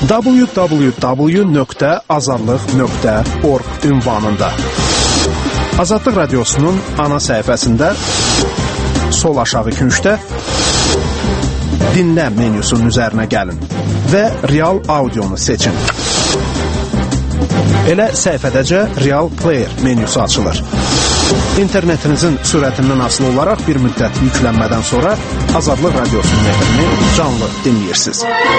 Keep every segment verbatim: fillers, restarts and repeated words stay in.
w w w nöqtə azadlıq nöqtə org ünvanında. Azadlıq Radiosu'nun ana səhifəsində sol aşağı küncdə dinlə menyusunun üzərinə gəlin və Real Audionu seçin. Elə səhifədəcə Real Player menyusu açılır. İnternetinizin sürətindən asılı olaraq bir müddət yüklənmədən sonra Azadlıq Radiosu'nun efrini canlı dinləyirsiniz.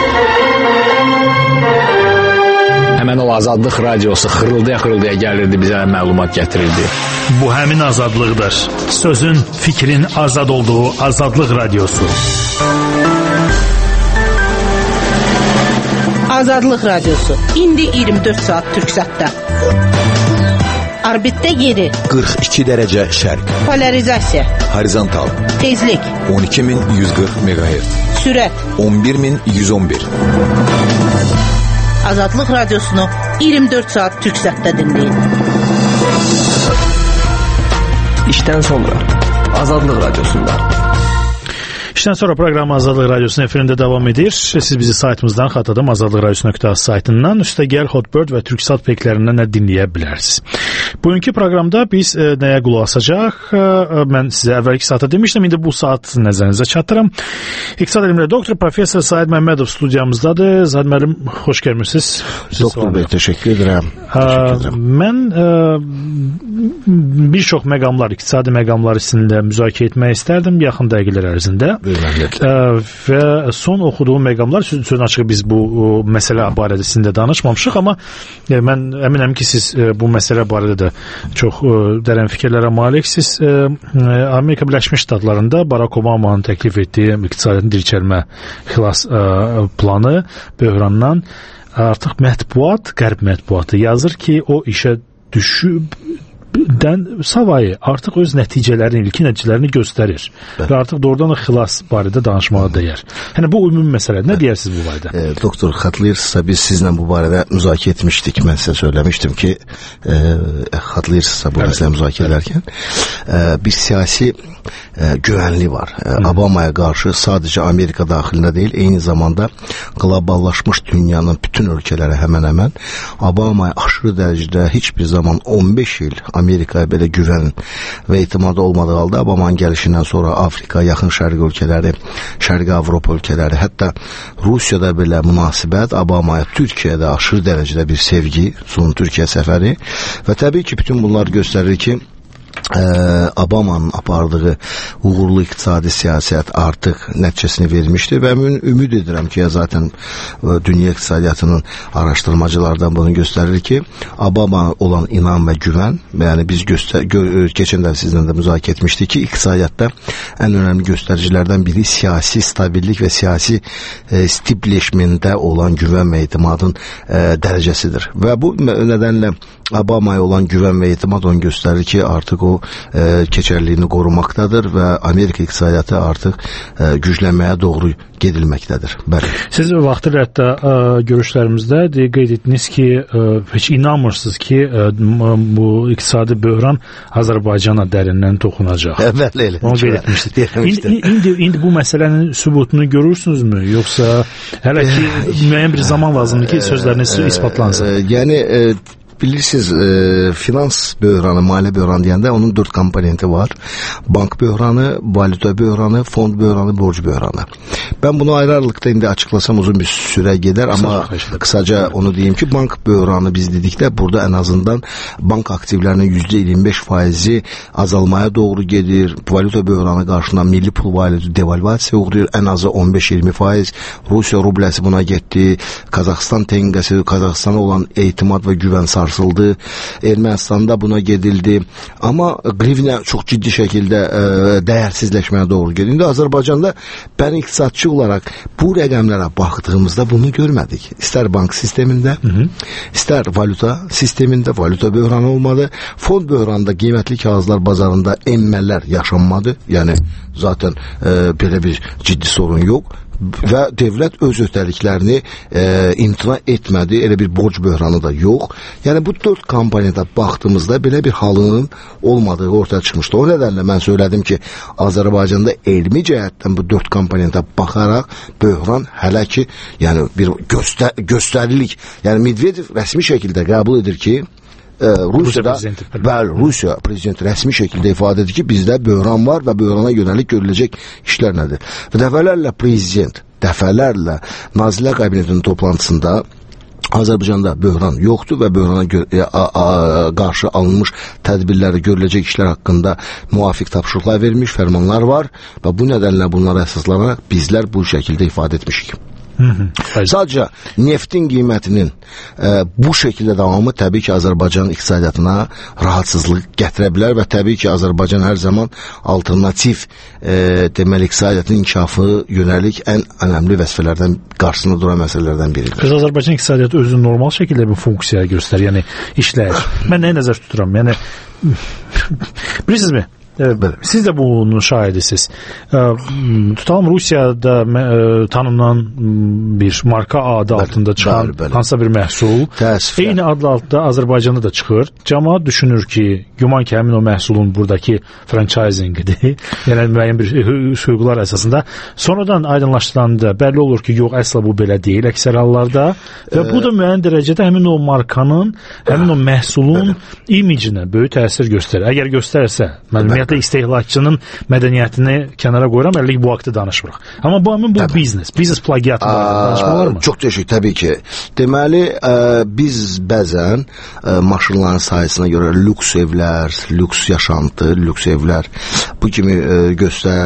Həmən o Azadlıq Radiosu xırıldaya-xırıldaya gəlirdi, bizə məlumat gətirirdi. Bu həmin azadlıqdır. Sözün, fikrin azad olduğu Azadlıq Radiosu. Azadlıq Radiosu. İndi iyirmi dörd saat Türksatda. Orbitdə yeri. qırx iki dərəcə şərq. Polarizasiya. Horizontal. Tezlik. on iki min yüz qırx meqahertz. Sürət. on bir min yüz on bir. Azadlıq Radiosunu iyirmi dörd saat Türksatda dinləyin. İşdən sonra Azadlıq Radiosunda. İşdən sonra proqramı Azadlıq Radiosu'nun efirində davam edir. Siz bizi saytımızdan, xatırladım, azadlıq radiosu nöqtə az saytından, üstəgəl Hotbird və Türksat peklərindən də dinləyə bilərsiniz. Bugünkü proqramda biz e, nəyə qulaq asacaq? E, mən sizə əvvəlki saata demişdim, indi bu saat nəzərinizə çatdırım. İqtisad elmləri doktor, professor Said Məmmədov studiyamızdadır. Said müəllim, xoş gəlmişsiniz. Doktor bəy, təşəkkür edirəm. Təşəkkür edirəm. Mən e, bir çox məqamlar, iqtisadi məqamlar içində müzakirə etmək istərdim yaxın dəqiqələr ərzində. Ə, və son oxuduğum məqamlar, sözün açığı biz bu o, məsələ barədə sizinlə danışmamışıq, amma e, mən əminəm ki, siz e, bu məsələ barədə də çox e, dərən fikirlərə maliksiniz. E, Amerika Birləşmiş Ştatlarında Barack Obama'nın təklif etdiyi iqtisadiyyatın dirçəlmə xilas e, planı böhrandan artıq mətbuat, qərb mətbuatı yazır ki, o işə düşüb dən savayı artıq öz nəticələrini, ilkin nəticələrini göstərir. Bəli. Və artıq doğrudan da xilas barədə danışmağa dəyər. Yəni bu ümumi məsələdir. Nə deyərsiniz bu barədə? E, doktor, xatırlayırsınızsa biz sizlə bu barədə müzakirə etmişdik. Mən sizə söyləmişdim ki, e, xatırlayırsınızsa bu evet. məsələ müzakirə edərkən e, bir siyasi e, güvənlik var. E, Obama'ya qarşı sadəcə Amerika daxilində deyil, eyni zamanda qloballaşmış dünyanın bütün ölkələri həmən-həmən Obama'ya aşırı dərəcədə heç bir zaman on beş il Amerikaya belə güvən və etimadı olmadığı halda Obama'nın gəlişindən sonra Afrika, yaxın şərq ölkələri, şərqi Avropa ölkələri, hətta Rusiyada belə münasibət Obama'ya, Türkiyədə aşırı dərəcədə bir sevgi, son Türkiyə səfəri və təbii ki, bütün bunlar göstərir ki, Obama'nın apardığı uğurlu iqtisadi siyasət artıq nəticəsini vermişdir və mən ümid edirəm ki, ya zaten dünya iqtisadiyyatının araşdırmacılardan bunu göstərir ki, Obama olan inan və güvən, yəni biz göstər, gö keçən də sizlə də müzakirə etmişdik ki, iqtisadiyyatda ən önəmli göstəricilərdən biri siyasi stabillik və siyasi e, stibleşmində olan güvən və etimadın e, dərəcəsidir. Və bu nədənlə Obama'ya olan güvən və etimad onu göstərir ki, artıq o e, keçərliyini qorumaqdadır və Amerika iqtisadiyyatı artıq e, güclənməyə doğru gedilməkdədir. Bəli. Siz vaxtilə hətta ə, görüşlərimizdə qeyd etdiniz ki, ə, heç inanmırsınız ki, ə, bu iqtisadi böhran Azərbaycana dərindən toxunacaq. Bəli, elə. Onu qeyd etmişdiniz. İndi, indi, indi bu məsələnin sübutunu görürsünüzmü? Yoxsa hələ ki müəyyən bir zaman lazımdır ki, sözləriniz isbatlansın? Yəni e, bilirsiniz, e, finans böhranı, maliyyə böhranı deyəndə onun dörd komponenti var. Bank böhranı, valyuta böhranı, fond böhranı, borc böhranı. Ben bunu ayrı aralıkta indi açıklasam uzun bir süre gider ama kısaca, kısaca onu diyeyim ki, bank böhranı biz dedikdə burada en azından bank aktivlərinin yüzde iyirmi beş faizi azalmaya doğru gedir. Valyuta böhranı qarşısında milli pul valyutu devalvasiya uğrayır. En azı on beş iyirmi faiz. Rusya rubləsi buna getdi. Kazakistan tengəsi, Kazakistana olan etimad və güvən sarsıldı. Ermənistan'da buna gedildi. Ama grivnə çox ciddi şəkildə e, dəyərsizləşməyə doğru gedir. İndi Azərbaycanda ben iqtisadçı olarak bu rəqəmlərə baxdığımızda bunu görmədik. İstər bank sistemində, hı -hı. istər valyuta sistemində, valyuta böhranı olmadı. Fond böhranında qiymətli kağızlar bazarında enmələr yaşanmadı. Yəni zaten e, belə bir ciddi sorun yok. və dövlət öz öhdəliklərini e, imtina etmədi, elə bir borc böhranı da yox. Yəni bu dörd komponentə baxdığımızda belə bir halının olmadığı ortaya çıxmışdı. O nədənlə mən söylədim ki, Azərbaycanda elmi cəhətdən bu dörd komponentə baxaraq böhran hələ ki, yəni bir göstər göstərilik, yəni Medvedev rəsmi şəkildə qəbul edir ki, e, Rusiyada, bəli, Rusiya prezidenti rəsmi şəkildə ifadə edir ki, bizdə böhran var və böhrana yönəlik görüləcək işlər nədir? Və dəfələrlə prezident, dəfələrlə Nazirlər Kabinetinin toplantısında Azərbaycanda böhran yoxdur və böhrana gö- a- a- qarşı alınmış tədbirləri, görüləcək işlər haqqında müvafiq tapşırıqlar verilmiş, fərmanlar var və bu nədənlə bunlara əsaslanaraq bizlər bu şəkildə ifadə etmişik. Hı -hı. Sadəcə neftin qiymətinin e, bu şəkildə davamı təbii ki, Azərbaycan iqtisadiyyatına rahatsızlıq gətirə bilər və təbii ki, Azərbaycan hər zaman alternativ e, deməli iqtisadiyyatın inkişafı yönəlik ən önəmli vəzifələrdən, qarşısında duran məsələlərdən biridir. Biz Azərbaycan iqtisadiyyatı özünü normal şəkildə bir funksiya göstərir, yəni işləyir. Mən nəyə nəzər tuturam? Yəni bilirsinizmi? Evet, siz de bunun şahidisiniz. E, tutalım Rusiyada e, tanınan bir marka adı bəli, altında çıxan bəli, bəli. hansısa bir məhsul Təəssüflə. eyni adlı altında Azərbaycanda da çıxır. Cəmaət düşünür ki, güman ki, həmin o məhsulun buradakı franchisingidir. Yəni müəyyən bir hüquqlar əsasında. Sonradan aydınlaşdırılanda bəlli olur ki, yox, əsla bu belə deyil əksər hallarda və e, bu da müəyyən dərəcədə həmin o markanın, həmin o məhsulun bəli. imaginə böyük təsir göstərir. Əgər göstərsə, məlumiyyət istehlakçının mədəniyyətini kənara qoyuram, əllik bu haqda danışmırıq. Amma bu həmin bu Təbii. biznes, biznes plagiatı danışmalar mı? Çox təşəkkür, təbii ki. Deməli, ə, biz bəzən ə, maşınların sayısına görə lüks evlər, lüks yaşantı, lüks evlər, bu kimi ə, göstər,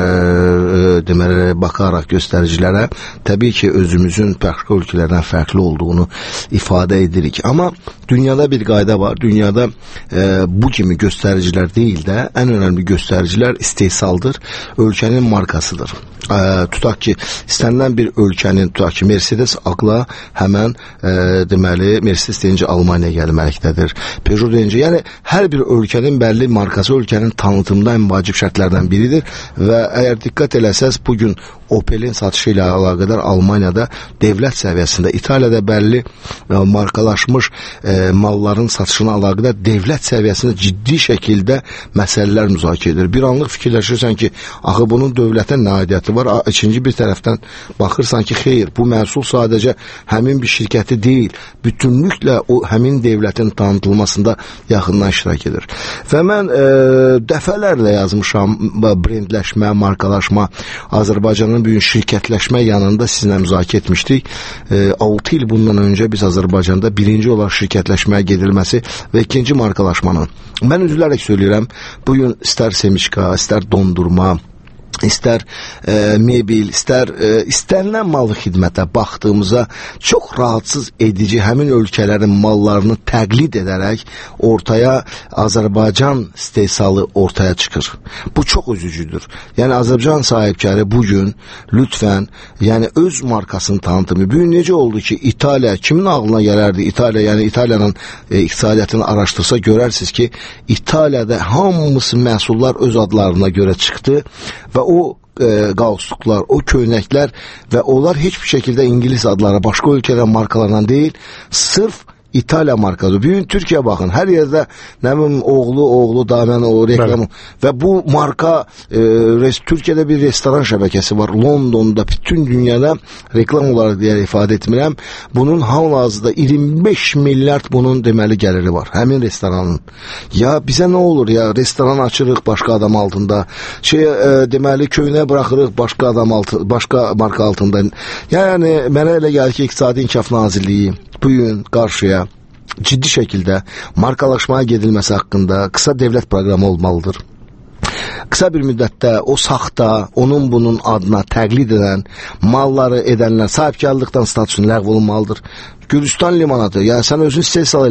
ə, deməli, baxaraq göstəricilərə təbii ki, özümüzün başqa ölkələrdən fərqli olduğunu ifadə edirik. Amma dünyada bir qayda var. Dünyada ə, bu kimi göstəricilər deyil də, ən önəmli göstəricilər istehsaldır, ölkənin markasıdır. Ə, tutaq ki, istənilən bir ölkənin, tutaq ki, Mercedes akla həmən ə, deməli, Mercedes deyincə Almaniya gəlməkdədir. Peugeot deyincə, yəni hər bir ölkənin bəlli markası ölkənin tanıtımda ən vacib şərtlərdən biridir və əgər diqqət eləsəz, bugün Opel'in satışı ilə əlaqədar Almaniyada dövlət səviyyəsində, İtaliyada bəlli ə, markalaşmış ə, malların satışına əlaqədar dövlət səviyyəsində ciddi şəkildə məsələlər müzakirə edilir. Bir anlıq fikirləşirsən ki, axı bunun dövlətə nə aidiyyəti var? İkinci bir tərəfdən baxırsan ki, xeyr, bu məhsul sadəcə həmin bir şirkəti deyil, bütünlüklə o həmin dövlətin tanıtılmasında yaxından iştirak edir. Və mən e, dəfələrlə yazmışam brendləşmə, markalaşma, Azərbaycanın bugün şirkətləşmə yanında sizinlə müzakirə etmişdik. E, altı il bundan öncə biz Azərbaycanda birinci olaraq şirkətləşməyə gedilməsi və ikinci markalaşmanın. Mən üzülərək söyləyirəm, bugün istər semiçka, istər dondurma, istər e, mebil, istər e, istənilən malı xidmətə baxdığımıza çox rahatsız edici həmin ölkələrin mallarını təqlid edərək ortaya Azərbaycan istehsalı ortaya çıxır. Bu çox üzücüdür. Yəni Azərbaycan sahibkarı bugün lütfən, yəni öz markasını tanıtımı. Bugün necə oldu ki, İtaliya kimin ağlına gələrdi? İtaliya, yəni İtaliyanın e, iqtisadiyyatını araşdırsa görərsiniz ki, İtaliyada hamısı məhsullar öz adlarına görə çıxdı və o e, qalstuklar, o köynəklər və onlar heç bir şəkildə İngilis adları, başqa ölkədən markalarından deyil, sırf İtaliya markadır. Bugün Türkiyə baxın, hər yerdə nə bilim oğlu, oğlu da mən o reklamı və bu marka e, res, Türkiyədə bir restoran şəbəkəsi var. Londonda, bütün dünyada reklam olaraq deyə ifadə etmirəm. Bunun hal-hazırda iyirmi beş milyard bunun deməli gəliri var. Həmin restoranın. Ya bizə nə olur ya? Restoran açırıq başqa adam altında. Şey e, deməli köynə buraxırıq başqa adam altı, başqa marka altında. Yəni mənə elə gəlir ki, İqtisadi İnkişaf Nazirliyi bugün qarşıya ciddi şəkildə markalaşmaya gedilməsi haqqında qısa dövlət proqramı olmalıdır. Qısa bir müddətdə o saxta, onun bunun adına təqlid edən, malları edənlər sahibkarlıqdan statusunu ləğv olunmalıdır. Gürcistan limanatı, yəni sən özün istehsal elə,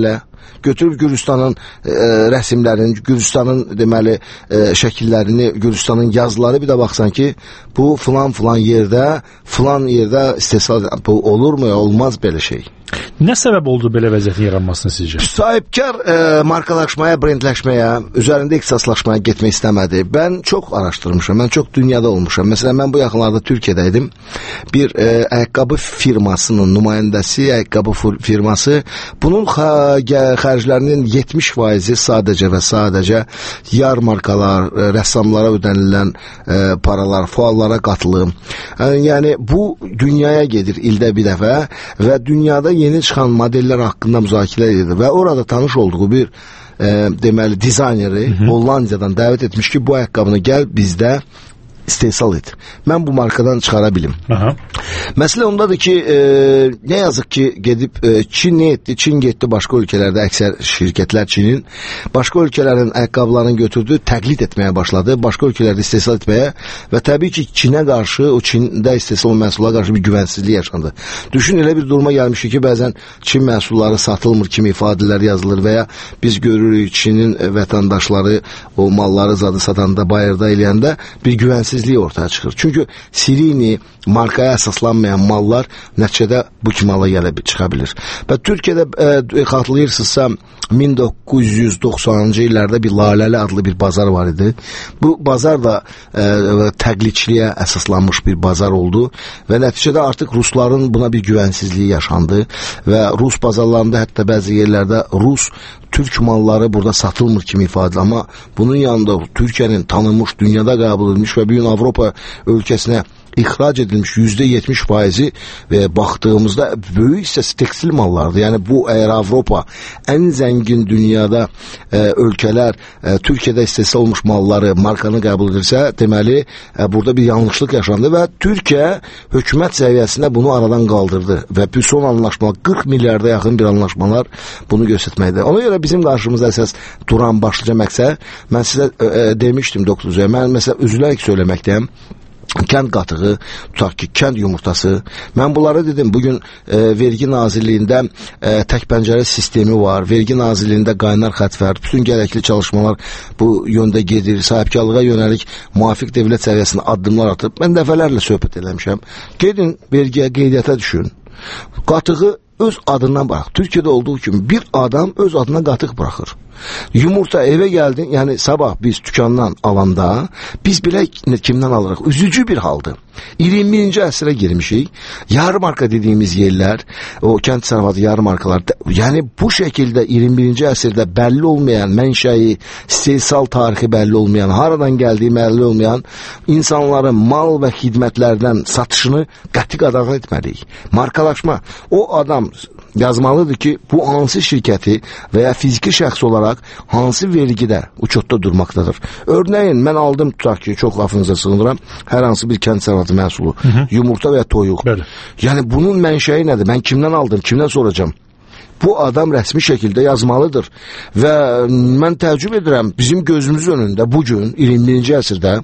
götürüb Gürcüstanın e, rəsmlərini, Gürcüstanın deməli e, şəkillərini, Gürcüstanın yazıları bir də baxsan ki, bu filan filan yerdə, filan yerdə istehsal bu olurmu, olmaz belə şey. Nə səbəb oldu belə vəziyyətin yaranmasına sizcə? Sahibkar e, markalaşmaya, brendləşməyə, üzərində ixtisaslaşmaya getmək istəmədi. Mən çox araşdırmışam, mən çox dünyada olmuşam. Məsələn, mən bu yaxınlarda Türkiyədəydim. Bir e, ayaqqabı firmasının nümayəndəsi, ayaqqabı firması, bunun xərclərinin yetmiş faizi sadəcə və sadəcə yarmarkalar, e, rəssamlara ödənilən e, paralar, fuallara qatılım. E, yəni, bu dünyaya gedir ildə bir dəfə və dünyada yeni çıxan modellər haqqında müzakirə edir və orada tanış olduğu bir e, deməli dizayneri Hollandiyadan dəvət etmiş ki, bu ayaqqabını gəl bizdə istehsal et. Mən bu markadan çıxara bilim. Aha. Məsələ ondadır ki, e, nə yazıq ki, gedib e, Çin nə etdi? Çin getdi başqa ölkələrdə, əksər şirkətlər Çinin başqa ölkələrin ayaqqabılarını götürdü, təqlid etməyə başladı, başqa ölkələrdə istehsal etməyə və təbii ki, Çinə qarşı, o Çində istehsal məhsullara qarşı bir güvənsizlik yaşandı. Düşün, elə bir duruma gəlmişik ki, bəzən Çin məhsulları satılmır kimi ifadələr yazılır və ya biz görürük Çinin vətəndaşları o malları zadı satanda, bayırda eləyəndə bir güvənsiz ortaya çıxır. Çünki Sirini markaya əsaslanmayan mallar nəticədə bu kimi hala gələ çıxa bilir. Və Türkiyədə e, xatırlayırsınızsa min doqquz yüz doxsanıncı illərdə bir Laləli adlı bir bazar var idi. Bu bazar da e, təqlidçiliyə əsaslanmış bir bazar oldu və nəticədə artıq Rusların buna bir güvənsizliyi yaşandı və Rus bazarlarında hətta bəzi yerlərdə Rus Türk malları burada satılmır kimi ifadə, amma bunun yanında Türkiyənin tanınmış, dünyada qəbul edilmiş və bir Avropa ölkəsinə ixrac edilmiş yüzdə yetmiş faizi və baxdığımızda böyük hissəsi tekstil mallardır. Yəni bu əgər Avropa ən zəngin dünyada e, ölkələr e, Türkiyədə istehsal olmuş malları, markanı qəbul edirsə, deməli e, burada bir yanlışlıq yaşandı və Türkiyə hökumət səviyyəsində bunu aradan qaldırdı və bir son anlaşmalar, qırx milyarda yaxın bir anlaşmalar bunu göstərməkdə. Ona görə bizim qarşımızda əsas duran başlıca məqsəd, mən sizə e, e, demişdim doktor Zəy, mən məsələn üzülərək söyləməkdəyim. Kənd qatığı, tutaq ki, kənd yumurtası. Mən bunları dedim, bugün e, vergi nazirliyində e, tək pəncərə sistemi var, vergi nazirliyində qaynar xətt var, bütün gərəkli çalışmalar bu yöndə gedir, sahibkarlığa yönəlik müvafiq dövlət səviyyəsində addımlar atıb. Mən dəfələrlə söhbət eləmişəm. Gedin, vergiyə, qeydiyyata düşün. Qatığı öz adından bırak. Türkiye'de olduğu gibi bir adam öz adına qatıq bırakır. Yumurta eve geldin, yani sabah biz dükkandan alanda biz bile kimden alırıq? Üzücü bir haldı. iyirmi birinci əsrə girmişik. Yarmarka dediğimiz yerler, o kent sarfatı yarmarkalar, yani bu şekilde iyirmi birinci əsrdə belli olmayan menşei, istehsal tarihi belli olmayan, haradan geldiği belli olmayan insanların mal ve hizmetlerden satışını qəti qadağan etməliyik. Markalaşma. O adam yazmalıdır ki, bu hansı şirkəti veya fiziki şəxs olarak hansı vergidə uçotda durmaktadır. Örneğin mən aldım, tutaq ki, çok lafınıza sığınıram, hər hansı bir kent sarfatı məhsulu, hı hı. yumurta veya toyuq. Bəli. Yani bunun mənşəyi nədir? Ben kimden aldım, kimden soracağım? Bu adam rəsmi şəkildə yazmalıdır. Və mən təəccüb edirəm, bizim gözümüz önündə bugün iyirmi birinci əsrdə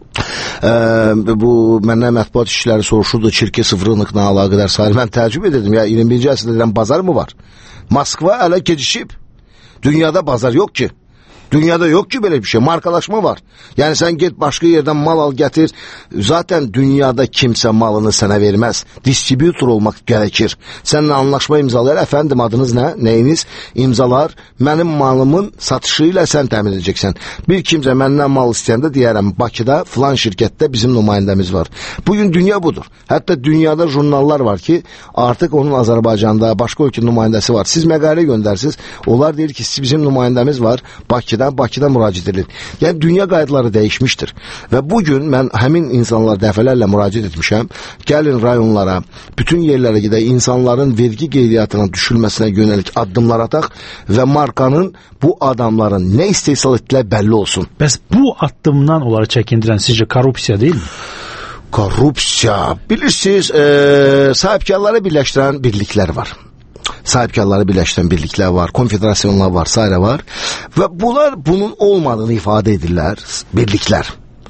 Ee, bu məndən mətbuat işçiləri soruşurdu, Çirki sıfırlıqla əlaqədar sayılır. Mən təəccüb edirdim, ya iyirmi birinci əsrdə deyilən bazar mı var? Moskva hələ gecişib. Dünyada bazar yok ki. Dünyada yok ki böyle bir şey. Markalaşma var. Yani sen git başka yerden mal al getir. Zaten dünyada kimse malını sana vermez. Distribütör olmak gerekir. Seninle anlaşma imzalar. Efendim adınız ne? Neyiniz? İmzalar. Benim malımın satışıyla sen temin edeceksin. Bir kimse benden mal isteyende diyerem Bakı'da falan şirkette bizim nümayəndəmiz var. Bugün dünya budur. Hatta dünyada jurnallar var ki artık onun Azerbaycan'da başka ülke nümayəndəsi var. Siz məqalə göndersiniz. Onlar deyir ki siz bizim nümayəndəmiz var. Bakı'da Bakıda müraciət edilir. Yəni dünya qaydaları dəyişmişdir. Və bugün mən həmin insanlara dəfələrlə müraciət etmişəm. Gəlin rayonlara, bütün yerlərə gedək, insanların vergi qeydiyyatına düşülməsinə yönəlik addımlar ataq və markanın bu adamların nə istehsal etdilər bəlli olsun. Bəs bu addımdan onları çəkindirən sizcə korrupsiya deyilmi? Korrupsiya. Bilirsiniz, e, sahibkarları birləşdirən birliklər var. Sahibkarları birləşdirən birliklər var, konfederasyonlar var, sairə var və bunlar bunun olmadığını ifadə edirlər, birliklər.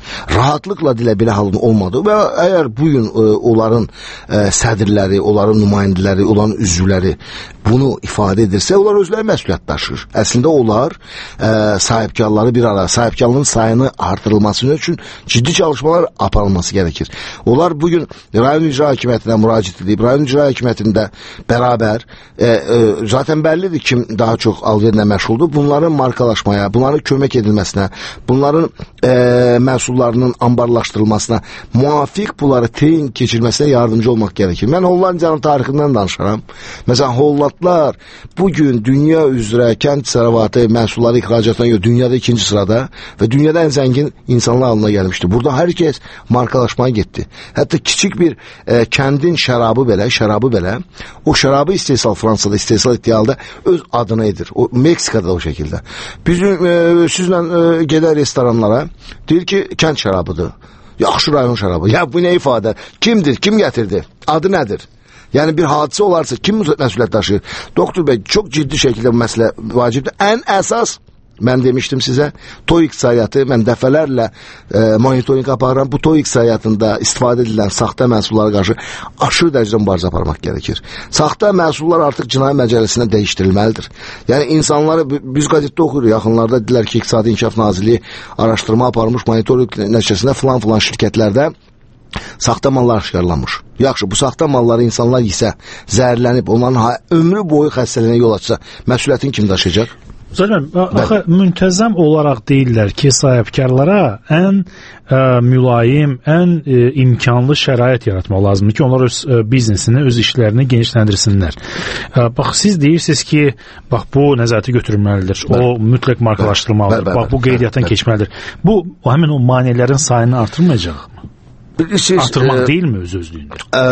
Rahatlıqla dilə belə halın olmadığı və əgər bugün e, onların e, sədirləri, onların nümayəndələri, onların üzvləri bunu ifadə edirsə, onlar özləri məsuliyyət daşır. Əslində onlar e, sahibkarları bir ara, sahibkarlığın sayını artırılması üçün ciddi çalışmalar aparılması gerekir. Onlar bugün rayon icra hakimiyyətinə müraciət edib, rayon icra hakimiyyətində bərabər e, e, zaten bellidir kim daha çox alverlə məşğuldur. Bunların markalaşmaya, bunların kömək edilməsinə, bunların e, məhsullarının ambarlaşdırılmasına, müvafiq bunları teyin keçirməsinə yardımcı olmaq gerekir. Mən Hollandiyanın tarixindən danışaram. Məsələn, Hollandlar bugün dünya üzrə kənd təsərrüfatı məhsulları ixracatına görə dünyada ikinci sırada və dünyada ən zəngin insanlar halına gəlmişdi. Burada hər kəs markalaşmaya getdi. Hətta kiçik bir e, kəndin şərabı belə, şərabı belə, o şərabı istehsal Fransada, istehsal iddialı öz adına edir. O Meksikada da o şəkildə. Biz e, sizlə e, gedər restoranlara, deyir ki, kənd şərabıdır. Yaxşı rayon şərabı. Ya bu nə ifadə? Kimdir? Kim gətirdi? Adı nədir? Yəni bir hadisə olarsa kim məsuliyyət daşıyır? Doktor bəy, çox ciddi şəkildə bu məsələ vacibdir. Ən əsas, mən demişdim sizə, toy iqtisadiyyatı, mən dəfələrlə e, monitoring aparıram. Bu toy iqtisadiyyatında istifadə edilən saxta məhsullara qarşı aşırı dərəcədə mübarizə aparmaq gerekir. Saxta məhsullar artıq Cinayət Məcəlləsinə dəyişdirilməlidir. Yəni insanları, biz qəzetdə oxuyuruq, yaxınlarda dedilər ki, İqtisadi İnkişaf Nazirliyi araşdırma aparmış, monitoring nəticəsində filan filan şirkətlərdə saxta mallar aşkarlanmış. Yaxşı, bu saxta malları insanlar yesə, zəhərlənib, onların ömrü boyu xəstəliyinə yol açsa, məsuliyyətini kim daşıyacaq? Zaten axı müntəzəm olaraq deyirlər ki, sahibkarlara ən ə, mülayim, ən ə, imkanlı şərait yaratmaq lazımdır ki, onlar öz ə, biznesini, öz işlərini genişləndirsinlər. Ə, bax, siz deyirsiniz ki, bax, bu nəzarətə götürülməlidir, bəl, o mütləq markalaşdırılmalıdır, bəl, bəl, bax, bu qeydiyyatdan bəl, keçməlidir. Bu, həmin o maneələrin sayını artırmayacaq mı? Siz, artırmaq e, deyilmi öz-özlüyündə? E,